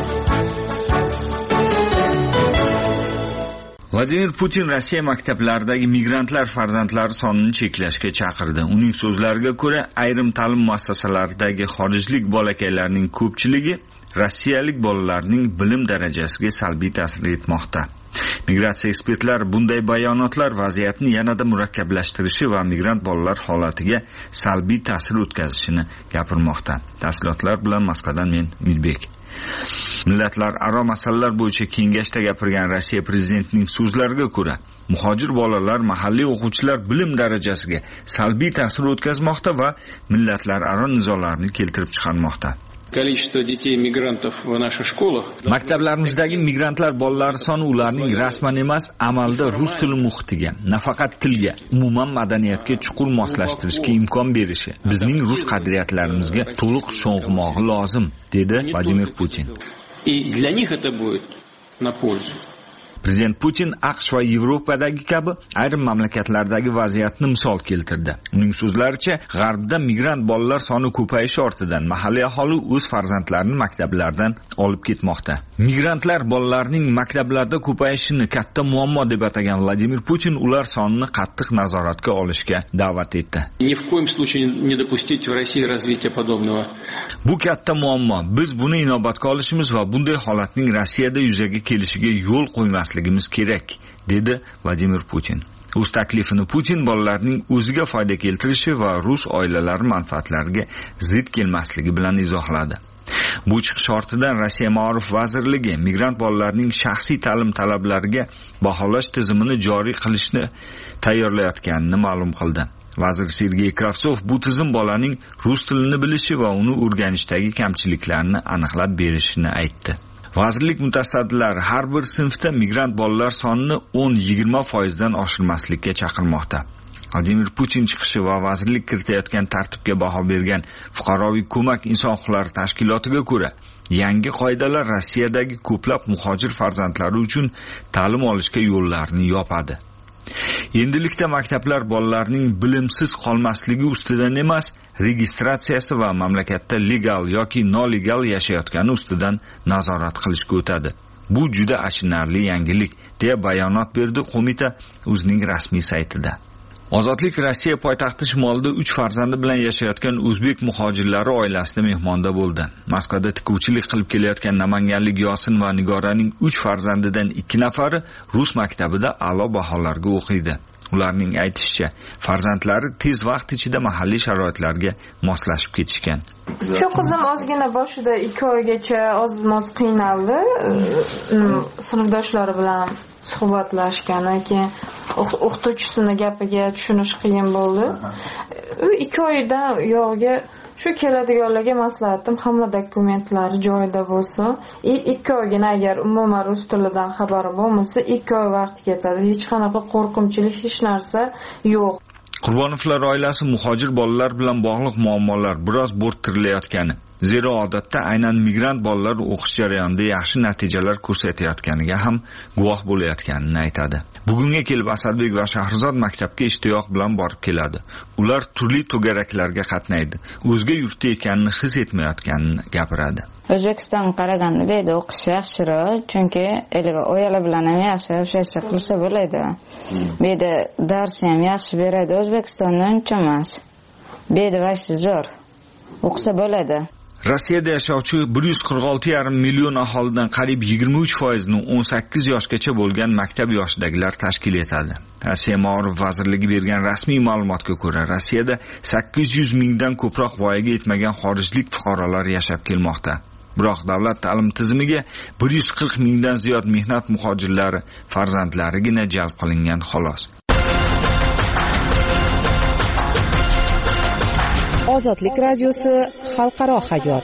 Vladimir Putin Rossiya maktablaridagi migrantlar farzandlari sonini cheklashga chaqirdi. Uning so'zlariga ko'ra, ayrim ta'lim muassasalaridagi xorijlik bolakaylarning ko'pchiligi rossiyalik bolalarning bilim darajasiga salbiy ta'sir etmoqda. Migratsiya ekspertlari bunday bayonotlar vaziyatni yanada murakkablashtirishi va migrant bolalar holatiga salbiy ta'sir o'tkazishini gapirmoqda. Tafsilotlar bilan Moskvadan men Umidbek. Millatlararo masalalar bo'yicha kengashda gapirgan Rossiya prezidentining so'zlariga ko'ra, muhojir bolalar mahalliy o'quvchilar bilim darajasiga salbiy ta'sir o'tkazmoqda va millatlararo nizolarni keltirib chiqarmoqda. Количество детей-мигрантов в наших школах. Maktablarimizdagi migrantlar bolalari soni ularning rasman emas, amalda rus tili muhitiga, nafaqat tilga, umuman madaniyatga chuqur moslashtirishga imkon berishi bizning rus qadriyatlarimizga to'liq sho'ng'imog'i lozim, dedi Vladimir Putin. И для них это будет на пользу. Prezident Putin AQSh va Yevropadagi kabi ayrim mamlakatlardagi vaziyatni misol keltirdi. Uning so'zlaricha, G'arbda migrant bolalar soni ko'payishi ortidan mahalliy aholi o'z farzandlarini maktablardan olib ketmoqda. Migrantlar bolalarining maktablarda ko'payishini katta muammo deb atagan Vladimir Putin ular sonini qattiq nazoratga olishga da'vat etdi. Ни в коем случае не допустить в России развития подобного. Bu katta muammo. Biz buni inobatga olishimiz va bunday holatning Rossiyada yuzaga kelishiga yo'l qo'ymasligimiz kerak, dedi Vladimir Putin. O'z taklifini Putin bolalarning o'ziga foyda keltirishi va rus oilalari manfaatlariga zid kelmasligi bilan izohladi. Bu chiqish ortidan Rossiya Ma'rif vazirligi migrant bolalarning shaxsiy ta'lim talablariga baholash tizimini joriy qilishni tayyorlayotganini ma'lum qildi. Vazir Sergey Kravtsov bu tizim bolaning rus tilini bilishi va uni o'rganishdagi kamchiliklarni aniqlab berishini aytdi. Vazirlik mutasaddilari har bir sinfda migrant bolalar sonini o'n yigirma foiz dan oshirmaslikka chaqirmoqda. Vladimir Putin chiqishi va vazirlik kiritayotgan tartibga baho bergan Fuqaroviy ko'mak inson huquqlari tashkilotiga ko'ra, yangi qoidalar Rossiyadagi ko'plab muhojir farzandlari uchun ta'lim olishga yo'llarni yopadi. Endilikda maktablar bolalarning bilimsiz qolmasligi ustidan emas, registratsiyasi va mamlakatda legal yoki nolegal yashayotgani ustidan nazorat qilishga o'tadi. Bu juda achinarli yangilik, deya bayonot berdi qo'mita o'zining rasmiy saytida. Ozodlik Rossiya poytaxti shimolida uch farzandi bilan yashayotgan o'zbek muhojirlari oilasida mehmonda bo'ldi. Moskvada tikuvchilik qilib kelayotgan namanganlik Yosin va Nigoraning uch farzandidan ikki nafari rus maktabida a'lo baholarga o'qiydi. Ularning aytishicha, farzandlari tez vaqt ichida mahalliy sharoitlarga moslashib ketishgan. Shu qizim ozgina boshida ikki oygacha oz-moz qiynaldi. Sinfdoshlari bilan suhbatlashgan, keyin o'qituvchisini gapiga tushunish qiyin bo'ldi. U ikki oydan yog'iga shu keladiganlarga maslahatim hamma dokumentlari joyida bo'lsa, ikki oygina agar umuman rus tilidan xabari bo'lmasa, ikki oy vaqt ketadi. Hech qanaqa qo'rqimchilik hech narsa yo'q. Qurbonovlar oilasi muhojir bolalar bilan bog'liq muammolar biroz bo'rttirilayotgani, zero odatda aynan migrant bolalar o'qish jarayonida yaxshi natijalar ko'rsatayotganiga ham guvoh bo'layotganini aytadi. Bugunga kelib Asadbek va Shahrizod maktabga ishtiyoq bilan borib keladi. Ular turli to'garaklarga qatnaydi. O'zga yurtda ekanini his etmayotganini gapiradi. O'zbekistonga qaraganda bu yerda o'qish yaxshiroq, chunki eliga oyalar bilan ham yaxshi o'sha qilsa bo'ladi. Bu yerda dars ham yaxshi beradi. O'zbekistonda uncha emas. Bu yerda vaqti zo'r. O'qisa bo'ladi. Rossiyada yashovchi bir yuz qirq olti yarim million aholidan qariyb yigirma uch foizini o'n sakkiz yoshgacha bo'lgan maktab yoshidagilar tashkil etadi. Rossiya Ma'rif vazirligi bergan rasmiy ma'lumotga ko'ra, Rossiyada sakkiz yuz mingdan ko'proq voyaga yetmagan xorijlik fuqarolar yashab kelmoqda. Biroq davlat ta'lim tizimiga bir yuz qirq mingdan ziyod mehnat muhojirlari farzandlarigina jalb qilingan xolos. Ozodlik radiosi xalqaro hayot.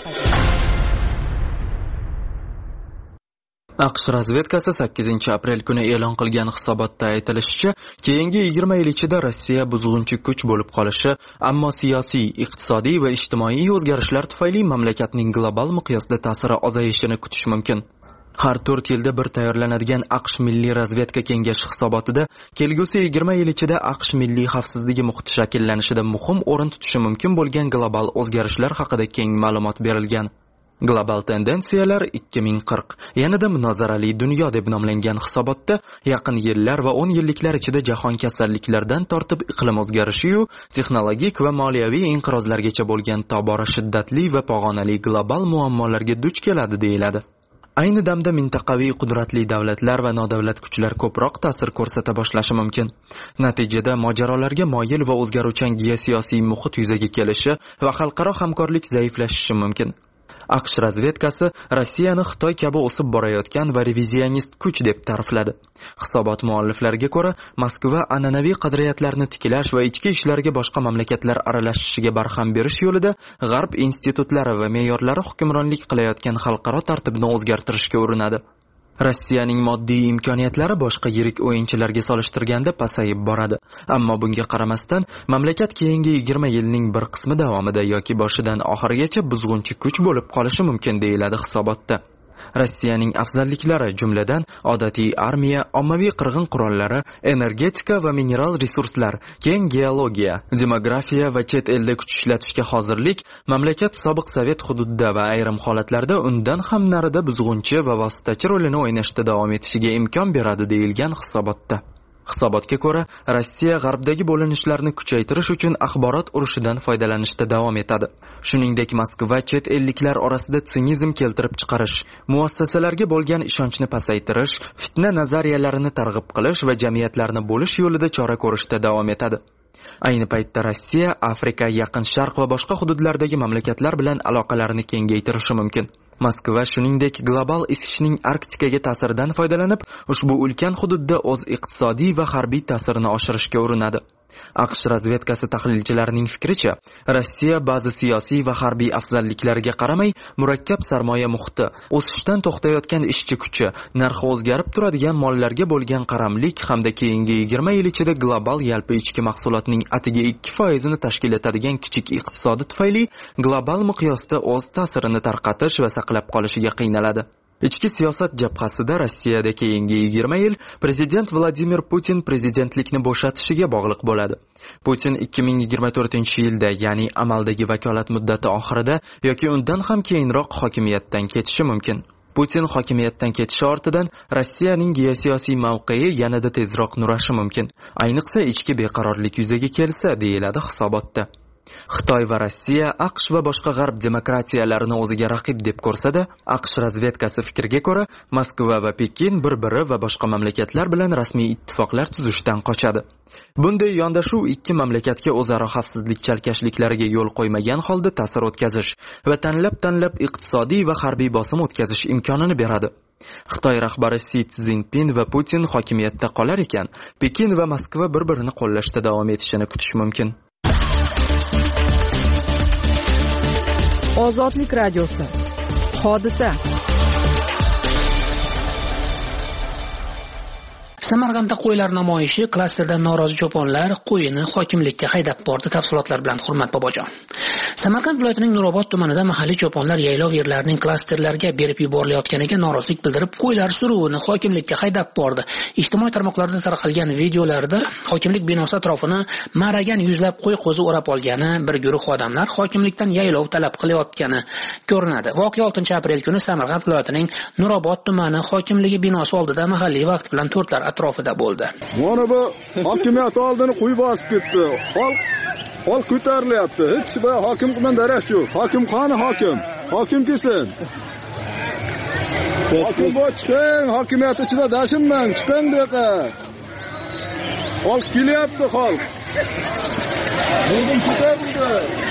AQSh razvedkasi sakkizinchi aprel kuni e'lon qilgan hisobotda aytilishicha, keyingi yigirma yil ichida Rossiya buzg'unchi kuch bo'lib qolishi, ammo siyosiy, iqtisodiy va ijtimoiy o'zgarishlar tufayli mamlakatning global miqyosda ta'siri ozayishini kutish mumkin. Har to'rt yilda bir tayyorlanadigan AQSh Milliy razvedka kengashi hisobotida kelgusi yigirma yil ichida AQSh milliy xavfsizligi muhiti shakllanishida muhim o'rin tutishi mumkin bo'lgan global o'zgarishlar haqida keng ma'lumot berilgan. Global tendensiyalar ikki ming qirq yanada munozarali dunyo deb nomlangan hisobotda yaqin yillar va o'n yilliklar ichida jahon kasalliklardan tortib iqlim o'zgarishi-yu texnologik va moliyaviy inqirozlargacha bo'lgan tobora shiddatli va pog'onali global muammolarga duch keladi deyiladi. Ayni damda mintaqaviy qudratli davlatlar va nodavlat kuchlar ko'proq ta'sir ko'rsata boshlashi mumkin. Natijada mojarolarga moyil va o'zgaruvchan geosiyosiy muhit yuzaga kelishi va xalqaro hamkorlik zaiflashishi mumkin. AQSh razvedkasi Rossiyani Xitoy kabi o'sib borayotgan va revizionist kuch deb ta'rifladi. Hisobot mualliflariga ko'ra, Moskva an'anaviy qadriyatlarni tiklash va ichki ishlarga boshqa mamlakatlar aralashishiga barham berish yo'lida G'arb institutlari va me'yorlari hukmronlik qilayotgan xalqaro tartibni o'zgartirishga urinadi. Rossiyaning moddiy imkoniyatlari boshqa yirik o'yinchilarga solishtirganda pasayib boradi. Ammo bunga qaramasdan, mamlakat keyingi yigirma yilning bir qismi davomida yoki boshidan oxirigacha buzg'unchi kuch bo'lib qolishi mumkin deyiladi hisobotda. Rossiyaning afzalliklari jumladan odatiy armiya, ommaviy qirg'in qurollari, energetika va mineral resurslar, keng geologiya, demografiya va chet elda kuch ishlatishga hozirlik mamlakat sobiq Sovet hududida va ayrim holatlarda undan ham narida buzg'unchi va vositachi rolini o'ynashda davom etishiga imkon beradi deyilgan hisobotda. Hisobotga ko'ra, Rossiya g'arbdagi bo'linishlarni kuchaytirish uchun axborot urushidan foydalanishda davom etadi. Shuningdek, Moskva chet elliklar orasida sinizm keltirib chiqarish, muassasalarga bo'lgan ishonchni pasaytirish, fitna nazariyalarini targ'ib qilish va jamiyatlarni bo'lish yo'lida chora ko'rishda davom etadi. Ayni paytda Rossiya, Afrika, Yaqin Sharq va boshqa hududlardagi mamlakatlar bilan aloqalarini kengaytirishi mumkin. Moskva shuningdek global isishning Arktikaga ta'siridan foydalanib, ushbu ulkan hududda o'z iqtisodiy va harbiy ta'sirini oshirishga urinadi. AQSh razvedkasi tahlilchilarining fikricha, Rossiya ba'zi siyosiy va harbiy afzalliklariga qaramay, murakkab sarmoya muhiti, o'sishdan to'xtayotgan ishchi kuchi, narxi o'zgarib turadigan mollarga bo'lgan qaramlik hamda keyingi yigirma yil ichida global yalpi ichki mahsulotning atigi ikki foizini tashkil etadigan kichik iqtisodi tufayli global miqyosda o'z ta'sirini tarqatish va saqlab qolishiga qiynaladi. Ichki siyosat jabhasida Rossiyada keyingi yigirma yil prezident Vladimir Putin prezidentlikni bo'shatishiga bog'liq bo'ladi. Putin ikki ming yigirma to'rtinchi yilda, ya'ni amaldagi vakolat muddati oxirida yoki undan ham keyinroq hokimiyatdan ketishi mumkin. Putin hokimiyatdan ketishi ortidan Rossiyaning geosiyosiy mavqei yanada tezroq nurashi mumkin. Ayniqsa ichki beqarorlik yuzaga kelsa, deyiladi hisobotda. Xitoy va Rossiya AQSh va boshqa g'arb demokratiyalarini o'ziga raqib deb ko'rsa-da, AQSh razvedkasi fikriga ko'ra, Moskva va Pekin bir-biri va boshqa mamlakatlar bilan rasmiy ittifoqlar tuzishdan qochadi. Bunday yondashuv ikki mamlakatga o'zaro xavfsizlik chalkashliklariga yo'l qo'ymagan holda ta'sir o'tkazish va tanlab-tanlab iqtisodiy va harbiy bosim o'tkazish imkonini beradi. Xitoy rahbari Si Szinpin va Putin hokimiyatda qolar ekan, Pekin va Moskva bir-birini qo'llashda davom etishini kutish mumkin. Ozodlik radiosi. Hodisa. Samarqandda qo'ylar namoyishi klasterda norozi cho'ponlar qo'yini hokimlikka haydab bordi. Tafsilotlar bilan Hurmat Bobojon. Samarqand viloyatining Nurobod tumanida mahalliy cho'ponlar yaylov yerlarining klasterlarga berib yuborilayotganiga norozilik bildirib, qo'ylar suruvini hokimlikka haydab bordi. Ijtimoiy tarmoqlarda tarqalgan videolarda hokimlik binosi atrofini maragan yuzlab qo'y qo'zi o'rab olgani, bir guruh odamlar hokimlikdan yaylov talab qilayotgani ko'rinadi. Voqea oltinchi aprel kuni Samarqand viloyatining Nurobod tumani hokimligi binosi oldida mahalliy vaqt bilan to'rtlar atrofida bo'ldi. Mana bu hokimiyat oldini qo'y bosib ketdi. Xalq Hol ko'tarilyapti. Hech bir hokim bilan daraxt yo'q. Hokim qani hokim? Hokim kelsin. Hokim bo'l chiqing, hokimiyat ichida dashinmang, chiqing bu yoqqa. Xalq kelyapti, xalq. Bugun ko'tarildi.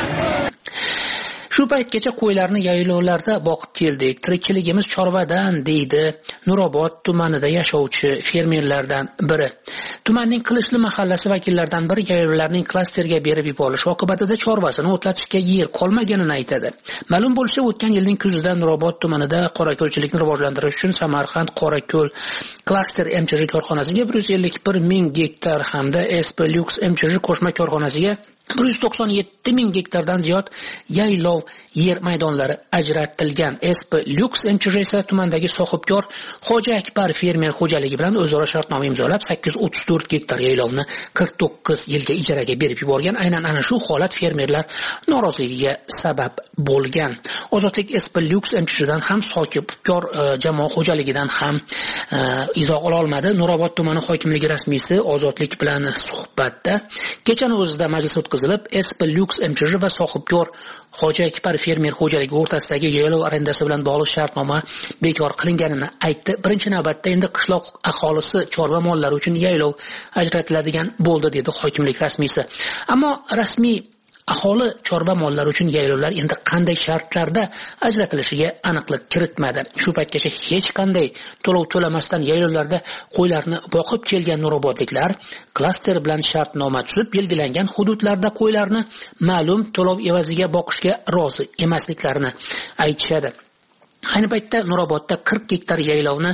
Shu paytgacha qo'ylarni yaylovlarda boqib keldik. Tirikchiligimiz chorvadan, deydi Nurobod tumanida yashovchi fermerlardan biri. Tumanning Qilichli mahallasi vakillaridan biri yaylovlarning klasterga berib yuborish oqibatida chorvasini o'tlatishga yer qolmaganini aytadi. Ma'lum bo'lishicha, o'tgan yilning kuzida Nurobod tumanida qorako'lchilikni rivojlantirish uchun Samarqand Qorako'l klaster M Ch J korxonasiga bir yuz ellik bir ming gektar hamda S P Lux M Ch J qo'shma korxonasiga bir yuz to'qson yetti ming gektardan ziyod yaylov yer maydonlari ajratilgan. S P Lux M Ch J esa tumandagi sohibkor Xo'ja Akbar fermer xo'jaligi bilan o'zaro shartnoma imzolab sakkiz yuz o'ttiz to'rt gektar yaylovni qirq to'qqiz yilga ijaraga berib yuborgan. Aynan ana shu holat fermerlar noroziligiga sabab bo'lgan. Ozodlik S P Lux M Ch Jdan ham sohibkor jamoa xo'jaligidan ham izoh ola olmadi. Nurobod tumani hokimligi rasmiysi Ozodlik bilan suhbatda kechani o'zida majlis o'tkazilib, S P Lux M Ch J va sohibkor Xo'ja Akbar fermer xo'jaligi o'rtasidagi yaylov arendasi bilan bog'liq shartnoma bekor qilinganini aytdi. Birinchi navbatda endi qishloq aholisi chorva mollari uchun yaylov ajratiladigan bo'ldi, dedi hokimlik rasmiysi. Ammo rasmiy aholi chorva mollari uchun yaylovlar endi qanday shartlarda ajratilishiga aniqlik kiritmadi. Shu paytgacha hech qanday to'lov to'lamasdan yaylovlarda qo'ylarni boqib kelgan nurobodliklar klaster bilan shartnoma tuzib, belgilangan hududlarda qo'ylarni ma'lum to'lov evaziga boqishga rozi emasliklarini aytishadi. Ayni paytda Nurobodda qirq gektar yaylovni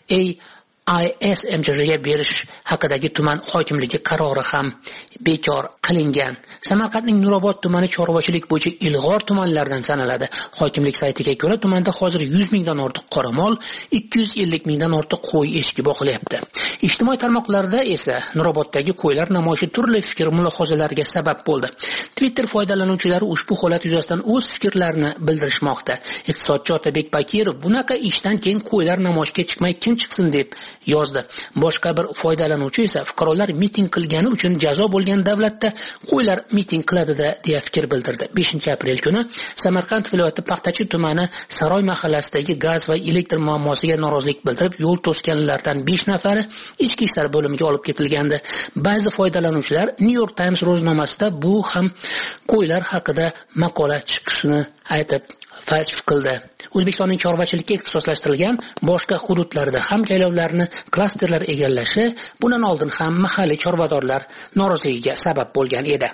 A I S M Ch Jga berish haqidagi tuman hokimligi qarori ham bekor qilingan. Samarqandning Nurobod tumani chorvachilik bo'yicha ilg'or tumanlardan sanaladi. Hokimlik saytiga ko'ra, tumanda hozir yuz mingdan ortiq qoramol, ikki yuz ellik mingdan ortiq qo'y eshki boqilyapti. Ijtimoiy tarmoqlarda esa Nuroboddagi qo'ylar namoyishi turli fikr mulohazalarga sabab bo'ldi. Twitter foydalanuvchilari ushbu holat yuzasidan o'z fikrlarini bildirishmoqda. Iqtisodchi Otabek Bakirov bunaqa ishdan keyin qo'ylar namoyishga chiqmay kim chiqsin deb yozdi. Boshqa bir foydalanuvchi esa fuqarolar miting qilgani uchun jazo bo'lgan davlatda qo'ylar miting qiladi-da deya fikr bildirdi. beshinchi aprel kuni Samarqand viloyati Paxtachi tumani Saroy mahallasidagi gaz va elektr muammosiga norozilik bildirib, yo'l to'sganlardan besh nafari ichki ishlar bo'limiga olib ketilgandi. Ba'zi foydalanuvchilar New York Times ro'znomasida bu ham qo'ylar haqida maqola chiqishini aytib fashf qildi. O'zbekistonning chorvachilikka ixtisoslashtirilgan boshqa hududlarda ham yaylovlarni klasterlar egallashi bundan oldin ham mahalliy chorvadorlar noroziligiga sabab bo'lgan edi.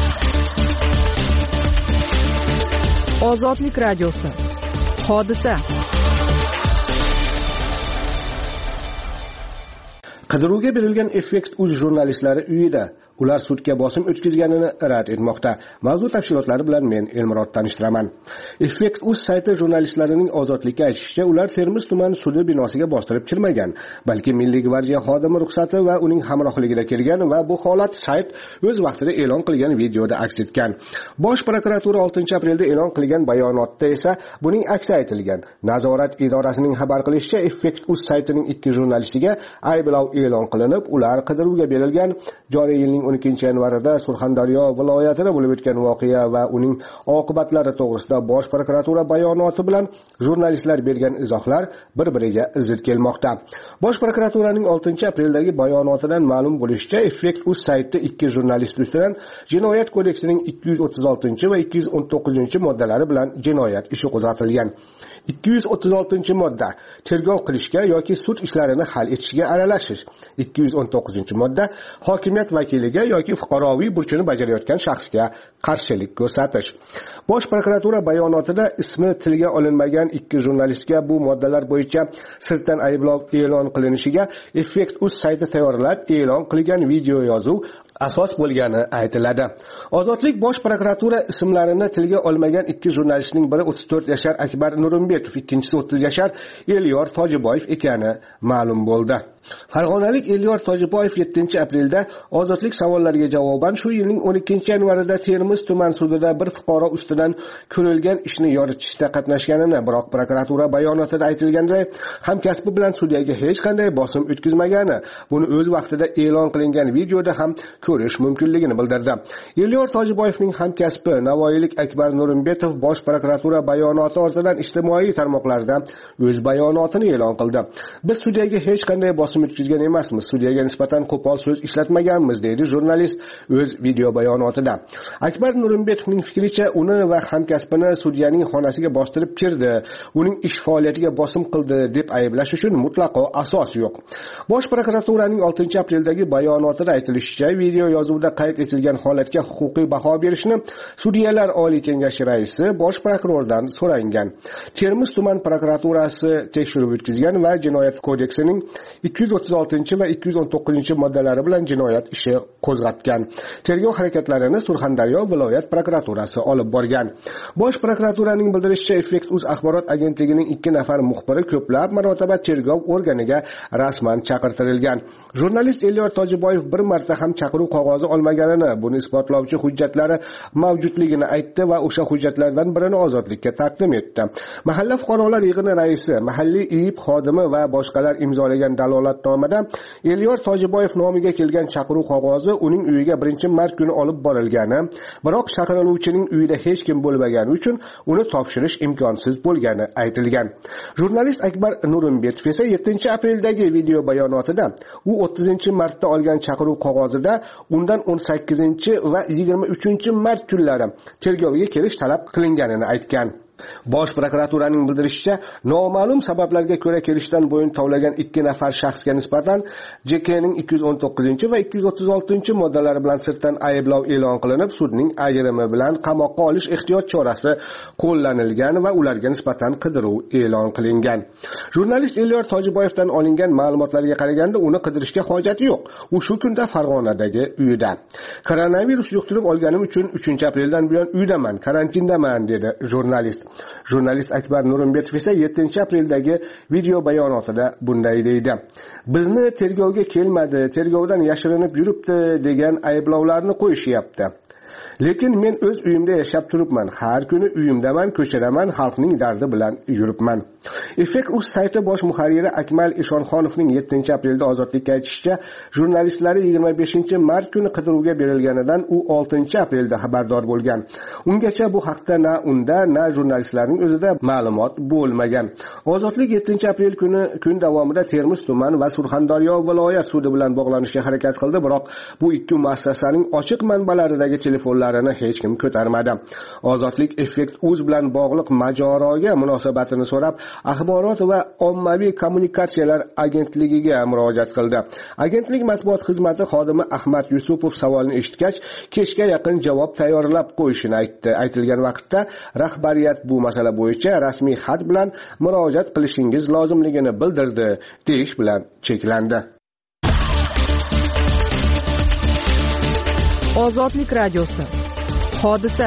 Ozodlik radiosi. Hodisa. Qidiruvga berilgan F X uz jurnalistlari uyida ular sudga bosim o'tkazganini rad etmoqda. Mavzu tafsilotlari bilan men Elmurod tanishtiraman. F X uz sayti jurnalistlarining ozodlikka aytishicha, ular Termiz tumani sudi binosiga bostirib kirmagan, balki Milliy gvardiya xodimi ruxsati va uning hamrohligida kelgan va bu holat sayt o'z vaqtida e'lon qilgan videoda aks etgan. Bosh prokuratura oltinchi aprelda e'lon qilgan bayonotda esa buning aksi aytilgan. Nazorat idorasining xabar qilishicha, F X uz saytining ikki jurnalistiga ayblov e'lon qilinib, ular qidiruvga berilgan joriy yilning o'n ikkinchi yanvarida Surxondaryo viloyatida bo'lib o'tgan voqea va uning oqibatlari to'g'risida Bosh prokuratura bayonoti bilan jurnalistlar bergan izohlar bir-biriga zid kelmoqda. Bosh prokuraturaning oltinchi apreldagi bayonotidan ma'lum bo'lishicha, F X uz sayti ikki jurnalist ustidan Jinoyat kodeksining ikki yuz o'ttiz oltinchi va ikki yuz o'n to'qqizinchi moddalari bilan jinoyat ishi qo'zg'atilgan. ikki yuz o'ttiz oltinchi modda tergov qilishga yoki sud ishlarini hal etishga aralashish. ikki yuz o'n to'qqizinchi modda hokimiyat vakiliga yoki fuqaroviy burchini bajarayotgan shaxsga qarshilik ko'rsatish. Bosh prokuratura bayonotida ismi tilga olinmagan ikki jurnalistga bu moddalar bo'yicha sirtdan ayblov e'lon qilinishiga F X uz sayti tayyorlab e'lon qilgan video yozuv asos bo'lgani aytiladi. Ozodlik Bosh prokuratura ismlarini tilga olmagan ikki jurnalistning biri o'ttiz to'rt yashar Akbar Nurimbetov, ikkinchisi o'ttiz yashar Elyor Tojiboyev ekani ma'lum bo'ldi. Farg'onalik Elyor Tojiboyev yettinchi aprelda ozodlik savollariga javoban shu yilning o'n ikkinchi yanvarida Termiz tuman sudida bir fuqaro ustidan ko'rilgan ishni yoritishda qatnashganini, biroq prokuratura bayonotida aytilganday hamkasbi bilan sudyaga hech qanday bosim o'tkazmagani, buni o'z vaqtida e'lon qilingan videoda ham ko'rish mumkinligini bildirdi. Elyor Tojiboyevning hamkasbi Navoiylik Akbar Nurimbetov bosh prokuratura bayonoti ortidan ijtimoiy tarmoqlarda o'z bayonotini e'lon qildi. Biz sudyaga hech qanday bosim o'tkazgan emasmiz, sudyaga nisbatan qo'pol so'z ishlatmaganmiz, deydi jurnalist o'z video bayonotida. Akbar Nurimbetovning fikricha, uni va hamkasbini sudyaning xonasiga bostirib kirdi, uning ish faoliyatiga bosim qildi deb ayblash uchun mutlaqo asos yo'q. Bosh prokuraturaning oltinchi apreldagi bayonotida aytilishicha, video yozuvda qayd etilgan holatga huquqiy baho berishni Sudyalar Oliy Kengashi raisi bosh prokurordan so'rangan. Termiz tuman prokuraturasi tekshiruv o'tkazgan va Jinoyat kodeksining ikki yuz o'ttiz oltinchi va ikki yuz o'n to'qqizinchi moddalari bilan jinoyat ishi qo'zg'atgan. Tergov harakatlarini Surxondaryo viloyat prokuraturasi olib borgan. Bosh prokuraturaning bildirishicha, Effect.uz axborot agentligining ikki nafar muxbiri ko'plab marotaba tergov organiga rasman chaqirtirilgan. Jurnalist Elyor Tojiboyev bir marta ham chaqiruv qog'ozi olmaganini, buni isbotlovchi hujjatlari mavjudligini aytdi va o'sha hujjatlardan birini ozodlikka taqdim etdi. Mahalla fuqarolar yig'ini raisi, mahalliy I I B xodimi va boshqalar imzolagan dalolatnomada Elyor Tojiboyev nomiga kelgan chaqiruv qog'ozi uning uyiga birinchi mart kuni olib borilgani, biroq chaqiriluvchining uyida hech kim bo'lmagani uchun uni topshirish imkonsiz bo'lgani aytilgan. Jurnalist Akbar Nurimbetov esa yettinchi apreldagi video bayonotida u o'ttizinchi martda olgan chaqiruv qog'ozida undan o'n sakkizinchi va yigirma uchinchi mart kunlari tergovga kelish talab qilinganini aytgan. Bosh prokuraturaning bildirishicha, noma'lum sabablarga ko'ra kelishdan bo'yin tovlagan ikki nafar shaxsga nisbatan J K ning ikki yuz o'n to'qqizinchi va ikki yuz o'ttiz oltinchi moddalari bilan sirtdan ayblov e'lon qilinib, sudning ajrimi bilan qamoqqa olish ehtiyot chorasi qo'llanilgan va ularga nisbatan qidiruv e'lon qilingan. Jurnalist Elyor Tojiboyevdan olingan ma'lumotlarga qaraganda, uni qidirishga hojat yo'q. U shu kunda Farg'onadagi uyida. Koronavirus yuqtirib olganim uchun uchinchi apreldan buyon uydaman, karantindaman, dedi jurnalist. Jurnalist Akbar Nurimbetov esa yettinchi apreldagi video bayonotida bunday deydi: Bizni tergovga kelmadi, tergovdan yashirinib yuribdi degan ayblovlarni qo'yishyapti. Lekin men o'z uyimda yashab turibman. Har kuni uyimdaman, ko'chadaman, xalqning dardi bilan yuribman. Effect.uz sayti bosh muharriri Akmal Ishonxonovning yettinchi aprelda ozodlikka aytishicha, jurnalistlari yigirma beshinchi mart kuni qidiruvga berilganidan u oltinchi aprelda xabardor bo'lgan. Ungacha bu haqda na unda, na jurnalistlarning o'zida ma'lumot bo'lmagan. Ozodlik yettinchi aprel kuni kun davomida Termiz tuman va Surxondaryo viloyat sudi bilan bog'lanishga harakat qildi, biroq bu ikki muassasaning ochiq manbalaridagi telefonlarini hech kim ko'tarmadi. Ozodlik Effect.uz bilan bog'liq mojaroga munosabatini so'rab, axborot va ommaviy kommunikatsiyalar agentligiga murojaat qildi. Agentlik matbuot xizmati xodimi Ahmad Yusupov savolni eshitgach, kechga yaqin javob tayyorlab qo'yishini aytdi. Aytilgan vaqtda rahbariyat bu masala bo'yicha rasmiy xat bilan murojaat qilishingiz lozimligini bildirdi, deyish bilan cheklandi. Ozodlik radiosi. Hodisa.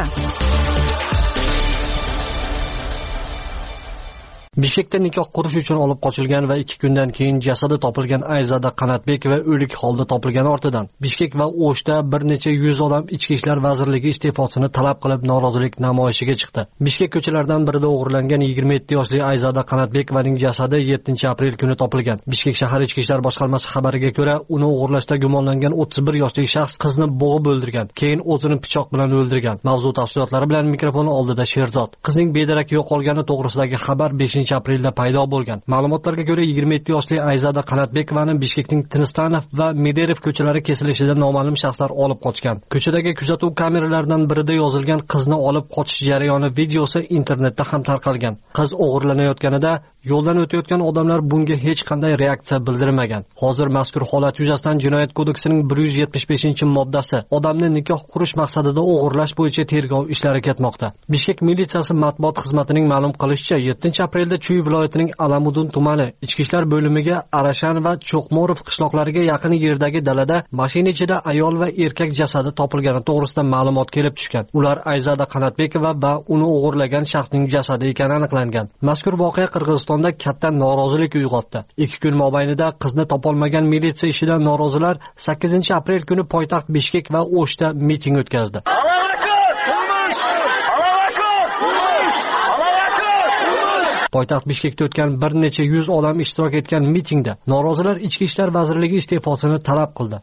Bishkekda nikoh qurish uchun olib qochilgan va ikki kundan keyin jasadi topilgan Ayzada Qanatbek va o'lik holda topilgani ortidan Bishkek va O'shda bir necha yuz odam Ichki ishlar vazirligi iste'fosini talab qilib norozilik namoyishiga chiqdi. Bishkek ko'chalaridan birida o'g'irlangan yigirma yetti yoshli Ayzada Qanatbekovaning jasadi yettinchi aprel kuni topilgan. Bishkek shahar Ichki ishlar boshqarmasi xabariga ko'ra, uni o'g'irlashda gumonlangan o'ttiz bir yoshli shaxs qizni bo'g'ib o'ldirgan, keyin o'zini pichoq bilan o'ldirgan. Mavzu tafsilotlari bilan mikrofon oldida Sherzod. Qizning bedarak yo'qolgani to'g'risidagi xabar beshinchi aprelda paydo bo'lgan. Ma'lumotlarga ko'ra, yigirma yetti yoshli Ayzada Qanatbekovani Bishkekning Tinistanov va Mederev ko'chalari kesilishida noma'lum shaxslar olib qochgan. Ko'chadagi kuzatuv kameralaridan birida yozilgan qizni olib qochish jarayoni videosi internetda ham tarqalgan. Qiz o'g'irlanayotganida yo'ldan o'tayotgan odamlar bunga hech qanday reaksiya bildirmagan. Hozir mazkur holat yuzasidan Jinoyat kodeksining bir yuz yetmish beshinchi moddasi odamni nikoh qurish maqsadida o'g'irlash bo'yicha tergov ishlari ketmoqda. Bishkek militsiyasi matbuot xizmatining ma'lum qilishicha, yettinchi aprelda Chuy viloyatining Alamudin tumani Ichki ishlar bo'limiga Arashan va Cho'qmorov qishloqlariga yaqin yerdagi dalada mashina ichida ayol va erkak jasadi topilgani to'g'risida ma'lumot kelib tushgan. Ular Ayzada Qanatbekova va uni o'g'irlagan shaxsning jasadi ekani aniqlangan. Mazkur voqea Qirg'iziston O'zbekistonda katta norozilik uyg'otdi. Ikki kun mobaynida qizni topolmagan militsiya ishidan norozilar sakkizinchi aprel kuni poytaxt Bishkek va O'shda miting o'tkazdi. Poytaxt Bishkekda o'tgan bir necha yuz odam ishtirok etgan mitingda norozilar Ichki ishlar vazirligi iste'fosini talab qildi.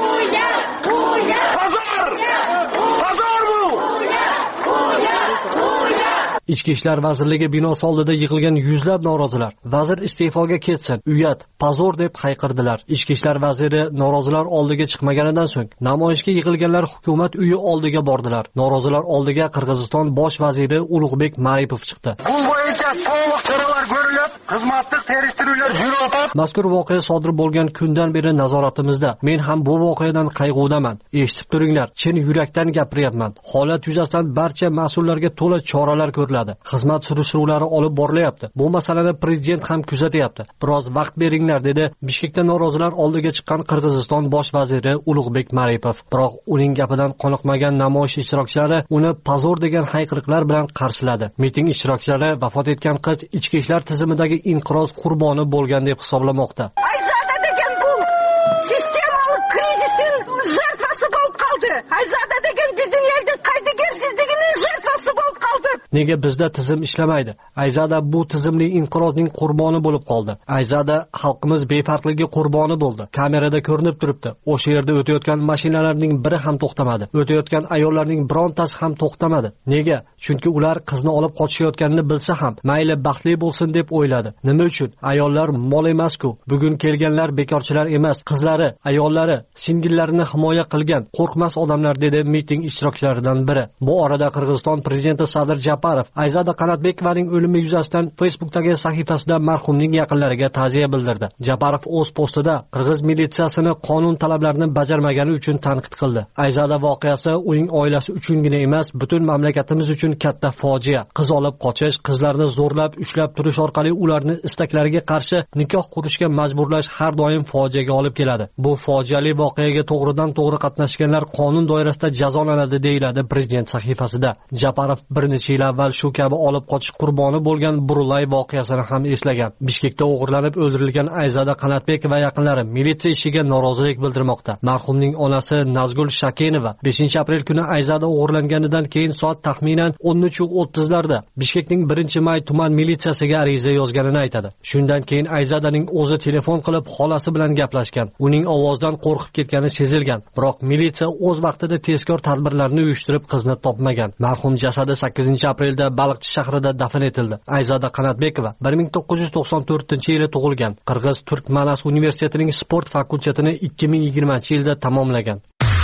Ichki ishlar vazirligi binosi oldida yig'ilgan yuzlab norozilar vazir iste'foga ketsin, uyat, pozor deb hayqirdilar. Ichki ishlar vaziri norozilar oldiga chiqmaganidan so'ng namoyishga yig'ilganlar hukumat uyi oldiga bordilar. Norozilar oldiga Qirg'iziston bosh vaziri Ulug'bek Maripov chiqdi. Bu bo'yicha to'liq choralar ko'rilib, xizmatlik terishtiruvlar yurib. Mazkur voqea sodir bo'lgan kundan beri nazoratimizda. Men ham bu voqeadan qayg'udaman. Eshitib turinglar, chin yurakdan gapiryapman. Holat yuzasidan barcha mas'ullarga to'la choralar ko'riladi. Xizmat surishtiruvlari olib borilyapti. Bu masalani prezident ham kuzatyapti. Biroz vaqt beringlar dedi Bishkekda norozilar oldiga chiqqan Qirg'iziston bosh vaziri Ulug'bek Maripov. Biroq uning gapidan qoniqmagan namoyish ishtirokchilari uni pozor degan hayqiriqlar bilan qarshiladi. Miting ishtirokchilari vafot etgan qiz ichki ishlar tizimidagi inqiroz qurboni bo'lgan deb hisoblamoqda. Ayzada degan bu sistemalik krizisning jертвасы bo'lib qoldi. Ayzada degan bizning yerning qaydigarsizligining jертвасы bo'lib qoldi. Nega bizda tizim ishlamaydi? Ayzada bu tizimli inqirozning qurboni bo'lib qoldi. Ayzada xalqimiz befarqligi qurboni bo'ldi. Kamerada ko'rinib turibdi. O'sha yerda o'tayotgan mashinalarning biri ham to'xtamadi. O'tayotgan ayollarning birontasi ham to'xtamadi. Nega? Chunki ular qizni olib qochishayotganini bilsa ham, mayli baxtli bo'lsin deb o'yladi. Nima uchun? Ayollar mol emas-ku. Bugun kelganlar bekorchilar emas, qizlari, ayollari, singillarini himoya qilgan qo'rqmas odamlar dedi miting ishtirokchilaridan biri. Bu orada Qirg'iziston prezidenti Sadir Japarov Ayzada Qanatbekovaning o'limi yuzasidan Facebook'dagi sahifasida marhumning yaqinlariga ta'ziya bildirdi. Japarov o'z postida Qirg'iz militsiyasini qonun talablarini bajarmagani uchun tanqid qildi. Ayzada voqeasi uning oilasi uchungina emas, butun mamlakatimiz uchun katta fojia. Qiz olib qochish, qizlarni zo'rlab, ushlab turish orqali ularni istaklariga qarshi nikoh qurishga majburlash har doim fojiaga olib keladi. Bu fojiali voqeaga to'g'ridan-to'g'ri qatnashganlar qonun doirasida jazolanadi deyiladi prezident sahifasida. Japarov bir necha yil avval shu kabi olib qochish qurboni bo'lgan Burulay voqeasini ham eslagan. Bishkekda o'g'irlanib o'ldirilgan Ayzada Qanatbek va yaqinlari militsiya ishiga norozilik bildirmoqda. Marhumning onasi Nazgul Shakenova beshinchi aprel kuni Ayzada o'g'irlanganidan keyin soat taxminan o'n uch o'ttiz larda Bishkekning birinchi may tuman militsiyasiga ariza yozganini aytadi. Shundan keyin Ayzadaning o'zi telefon qilib xolasi bilan gaplashgan. Uning ovozidan qo'rqib ketgani sezilgan. Biroq militsiya o'z vaqtida tezkor tadbirlarni uyushtirib qizni topmagan. Marhum jasadi sakkizinchi aprelda Baliqchi shahrida dafn etildi. Ayzada Qanatbekova bir ming to'qqiz yuz to'qson to'rtinchi yili tug'ilgan. Qirg'iz Turk Manas universitetining sport fakultetini ikki ming yigirmanchi yilda tamomlagan.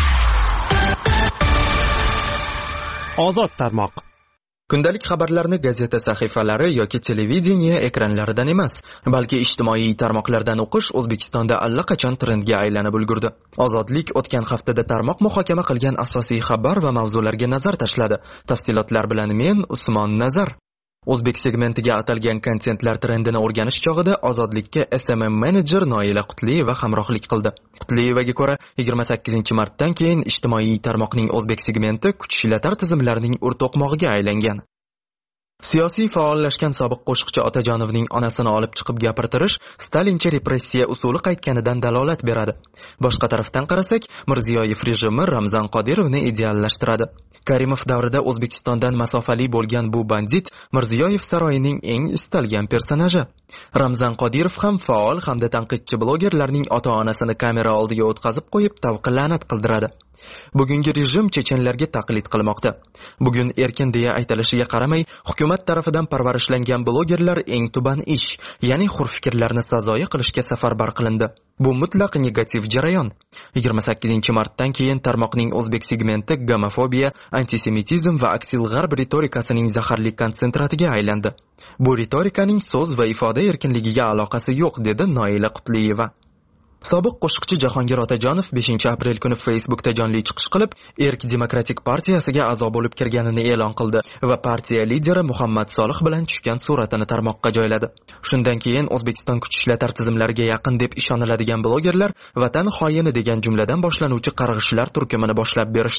Ozod tarmoq. Kundalik xabarlarni gazeta sahifalari yoki televideniya ekranlaridan emas, balki ijtimoiy tarmoqlardan o'qish O'zbekistonda allaqachon trendga aylanib ulgurdi. Ozodlik o'tgan haftada tarmoq muhokama qilgan asosiy xabar va mavzularga nazar tashladi. Tafsilotlar bilan men Usmon Nazar. O'zbek segmentiga atalgan kontentlar trendini o'rganish chog'ida Ozodlikka S M M menejer Noila Qutliyeva hamrohlik qildi. Qutliyevaga ko'ra, yigirma sakkizinchi martdan keyin ijtimoiy tarmoqning O'zbek segmenti kuch ishlatar tizimlarining o'rtoqmog'iga aylangan. Siyosiy faollashgan sobiq qo'shiqchi Otajonovning onasini olib chiqib gapirtirish Stalincha repressiya usuli qaytganidan dalolat beradi. Boshqa tarafdan qarasak, Mirziyoyev rejimi Ramzan Qodirovni ideallashtiradi. Karimov davrida O'zbekistondan masofali bo'lgan bu bandit Mirziyoyev saroyining eng istalgan personaji. Ramzan Qodirov ham faol hamda tanqidchi blogerlarning ota-onasini kamera oldiga o'tkazib qo'yib tavqi la'nat qildiradi. Bugungi rejim chechenlarga taqlid qilmoqda. Bugun erkin deya aytilishiga qaramay, hukumat tarafidan parvarishlangan blogerlar eng tuban ish, ya'ni hur fikrlarni sazoyi qilishga safarbar qilindi. Bu mutlaq negativ jarayon. yigirma sakkizinchi martdan keyin tarmoqning O'zbek segmenti gomofobiya, antisemitizm va aksil g'arb ritorikasining zaharli konsentratiga aylandi. Bu ritorikaning so'z va ifoda erkinligiga aloqasi yo'q, dedi Noila Qutliyeva. Sobiq qo'shiqchi Jahongir Otajonov beshinchi aprel kuni Facebookda jonli chiqish qilib, Erk Demokratik partiyasiga a'zo bo'lib kirganini e'lon qildi va partiya lideri Muhammad Solih bilan tushgan suratini tarmoqqa joyladi. Shundan keyin O'zbekiston kuch ishlatar tizimlariga yaqin deb ishoniladigan blogerlar vatan xoyini degan jumladan boshlanuvchi qarg'ishlar turkumini boshlab berishdi.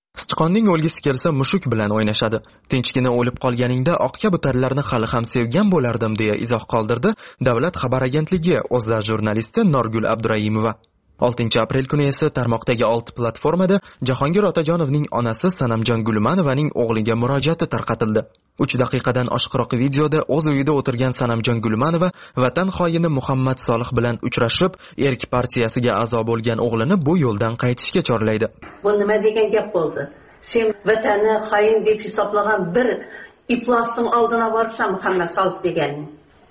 Sichqonning o'lgisi kelsa mushuk bilan o'ynashadi. Tinchgina o'lib qolganingda oq kabutarlarni hali ham sevgan bo'lardim deya izoh qoldirdi Davlat xabar agentligi O'zA jurnalisti Norgul Abduraimova. oltinchi aprel kuni esa tarmoqdagi olti platformada Jahongir Otajonovning onasi Sanamjon Gulmanovaning o'g'liga murojaati tarqatildi. uch daqiqadan oshiqroq videoda o'z uyida o'tirgan Sanamjon Gulmanova vatan xoini Muhammad Solih bilan uchrashib, Erk partiyasiga a'zo bo'lgan o'g'lini bu yo'ldan qaytishga chorlaydi. Bu nima degan gap bo'ldi? Sen vatanni xoin deb hisoblagan bir iflosning oldina borsan Muhammad Solih deganing.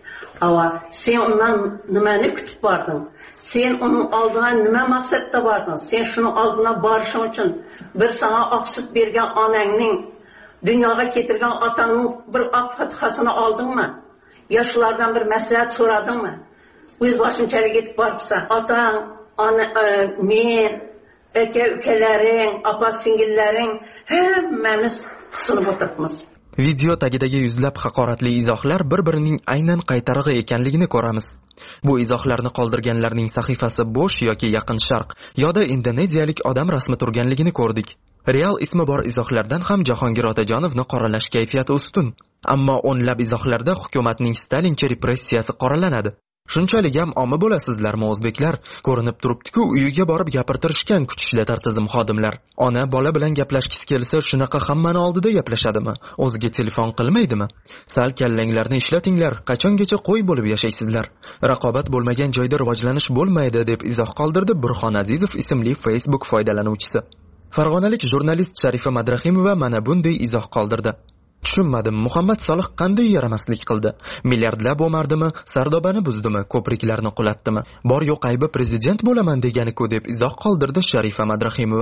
Ava sen undan nimani kutib bording? Sen uning oldiga nima maqsadda bording? Sen shuni oldina borishing uchun bir sana oq sut bergan onangning, dunyoga keltirgan otangning bir oq fatihasini oldingmi? Yoshlardan bir maslahat so'radingmi? O'z boshimchalik yetib boribsan. Otang, ona, men, aka ukalaring, opa singillaring hammamiz qisilib o'tiribmiz. Video tagidagi yuzlab haqoratli izohlar bir-birining aynan qaytarig'i ekanligini ko'ramiz. Bu izohlarni qoldirganlarning sahifasi bo'sh yoki Yaqin Sharq yoda indoneziyalik odam rasmi turganligini ko'rdik. Real ismi bor izohlardan ham Jahongir Otajonovni qoralash kayfiyati ustun. Ammo o'nlab izohlarda hukumatning Stalincha repressiyasi qoralanadi. Shunchalik ham omma bo'lasizlarmi o'zbeklar? Ko'rinib turibdi-ku, uyiga borib gapirtirishgan kuch ishlatar tizim xodimlar. Ona bola bilan gaplashgisi kelsa, shunaqa hammani oldida gaplashadimi? O'ziga telefon qilmaydimi? Sal kallanglarni ishlatinglar, qachongacha qo'y bo'lib yashaysizlar? Raqobat bo'lmagan joyda rivojlanish bo'lmaydi deb izoh qoldirdi Burxon Azizov ismli Facebook foydalanuvchisi. Farg'onalik jurnalist Sharifa Madrahimova mana bunday izoh qoldirdi. Tushunmadim, Muhammad Solih qanday yaramaslik qildi? Milliardlab o'mardimi, Sardobani buzdimi, ko'priklarni qulatdimi? Bor yo'q aybi prezident bo'laman degani-ku deb izoh qoldirdi Sharifa Madrahimova.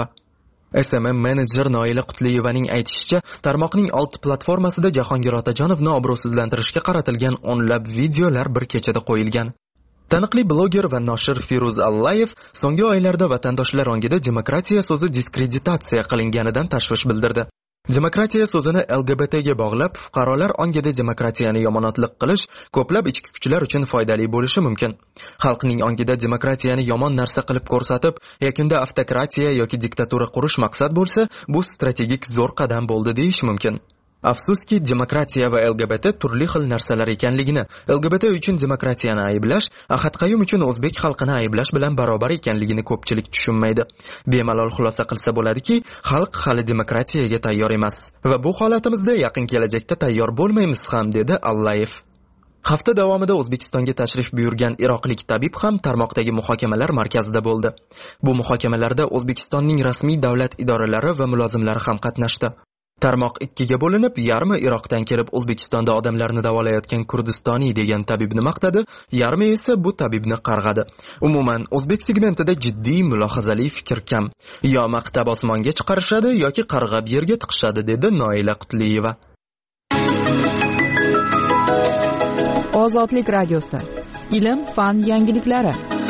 S M M menejer Noila Qutliyevaning aytishicha, tarmoqning olti platformasida Jahongir Otajonovni obro'sizlantirishga qaratilgan o'nlab videolar bir kechada qo'yilgan. Taniqli bloger va noshir Firuz Allayev so'nggi oylarda vatandoshlar ongida demokratiya so'zi diskreditatsiya qilinganidan tashvish bildirdi. Demokratiya so'zini L G B T ga bog'lab, fuqarolar ongida demokratiyani yomonotlik qilish ko'plab ichki kuchlar uchun foydali bo'lishi mumkin. Xalqning ongida demokratiyani yomon narsa qilib ko'rsatib, yakunda avtokratiya yoki diktatura qurish maqsad bo'lsa, bu strategik zo'r qadam bo'ldi deyish mumkin. Afsuski, demokratiya va L G B T turli xil narsalar ekanligini, L G B T uchun demokratiyani ayblash, Ahad Qayyum uchun o'zbek xalqini ayblash bilan barobar ekanligini ko'pchilik tushunmaydi. Bemalol xulosa qilsa bo'ladiki, xalq hali demokratiyaga tayyor emas va bu holatimizda yaqin kelajakda tayyor bo'lmaymiz ham, dedi Allayev. Hafta davomida O'zbekistonga tashrif buyurgan iroqlik tabib ham tarmoqdagi muhokamalar markazida bo'ldi. Bu muhokamalarda O'zbekistonning rasmiy davlat idoralari va mulozimlari ham qatnashdi. Tarmoq ikkiga bo'linib, yarmi Iroqdan kelib O'zbekistonda odamlarni davolayotgan Kurdistoniy degan tabibni maqtadi, yarmi esa bu tabibni qarg'adi. Umuman, o'zbek segmentida jiddiy mulohazali fikr kam. Yo maqtab osmonga chiqarishadi yoki qarg'ab yerga tiqishadi, dedi Noila Qutliyeva. Ozodlik radiosi. Ilm, fan yangiliklari.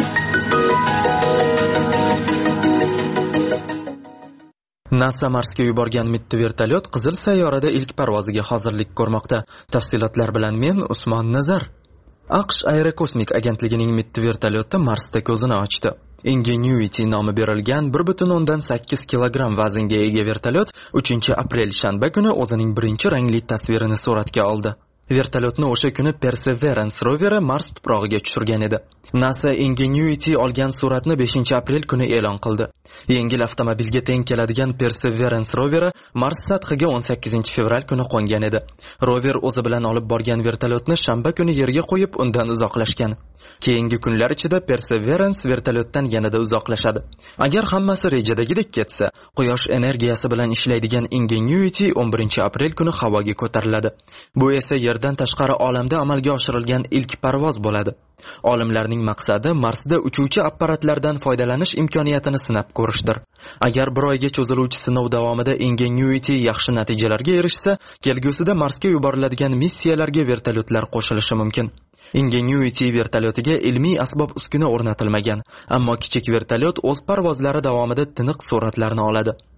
NASA Marsga yuborgan mitti vertolyot Qizil sayyorada ilk parvoziga hozirlik ko'rmoqda. Tafsilotlar bilan men Usmon Nazar. AQSh Aerokosmik agentligining mitti vertolyoti Marsda ko'zini ochdi. Ingenuity nomi berilgan bir butun o'ndan sakkiz kilogramm vaznga ega vertolyot uchinchi aprel shanba kuni o'zining birinchi rangli tasvirini suratga oldi. Vertolyotni o'sha kuni Perseverance roveri Mars tuprog'iga tushirgan edi. NASA Ingenuity olgan suratni beshinchi aprel kuni e'lon qildi. Yengil avtomobilga teng keladigan Perseverance roveri Mars sathiga o'n sakkizinchi fevral kuni qo'ngan edi. Rover o'zi bilan olib borgan vertolyotni shanba kuni yerga qo'yib, undan uzoqlashgan. Keyingi kunlar ichida Perseverance vertolyotdan yanada uzoqlashadi. Agar hammasi rejadagidek ketsa, quyosh energiyasi bilan ishlaydigan Ingenuity o'n birinchi aprel kuni havoga ko'tariladi. Bu esa yerdan tashqari olamda amalga oshirilgan ilk parvoz bo'ladi. Olimlarning maqsadi Marsda uchuvchi apparatlardan foydalanish imkoniyatini sinab ko'rishdir. Agar bir oyga cho'ziluvchi sinov davomida Ingenuity yaxshi natijalarga erishsa, kelgusida Marsga yuboriladigan missiyalarga vertolyotlar qo'shilishi mumkin. Ingenuity vertolyotiga ilmiy asbob uskuna o'rnatilmagan, ammo kichik vertolyot o'z parvozlari davomida tiniq suratlarni oladi.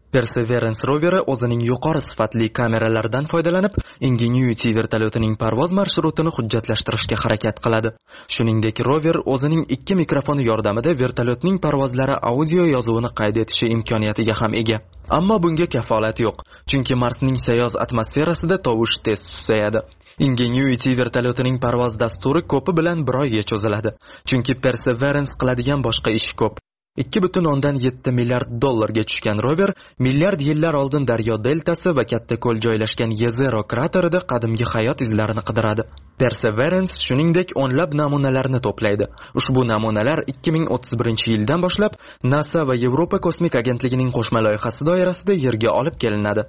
Perseverance roveri o'zining yuqori sifatli kameralaridan foydalanib, Ingenuity vertolyotining parvoz marshrutini hujjatlashtirishga harakat qiladi. Shuningdek, rover o'zining ikki mikrofoni yordamida vertolyotning parvozlari audio yozuvini qayd etishi imkoniyatiga ham ega. Ammo bunga kafolat yo'q, chunki Marsning sayoz atmosferasida tovush tez susayadi. Ingenuity vertolyotining parvoz dasturi ko'pi bilan bir oyga cho'ziladi, chunki Perseverance qiladigan boshqa ish ko'p. ikki butun o'ndan yetti milliard dollarga tushgan rover milliard yillar oldin daryo deltasi va katta ko'l joylashgan Yezero kraterida qadimgi hayot izlarini qidiradi. Perseverance shuningdek o'nlab namunalarni to'playdi. Ushbu namunalar ikki ming o'ttiz birinchi yildan boshlab NASA va Yevropa kosmik agentligining qo'shma loyihasi doirasida Yerga olib kelinadi.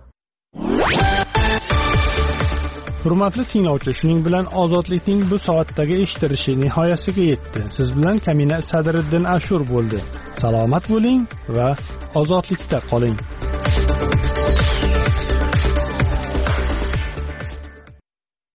Hurmatli tinglovchi, shuning bilan ozodlikning bu soatdagi eshittirishi nihoyasiga yetdi. Siz bilan Kamina Sadriddin Ashur bo'ldi. Salomat bo'ling va ozodlikda qoling.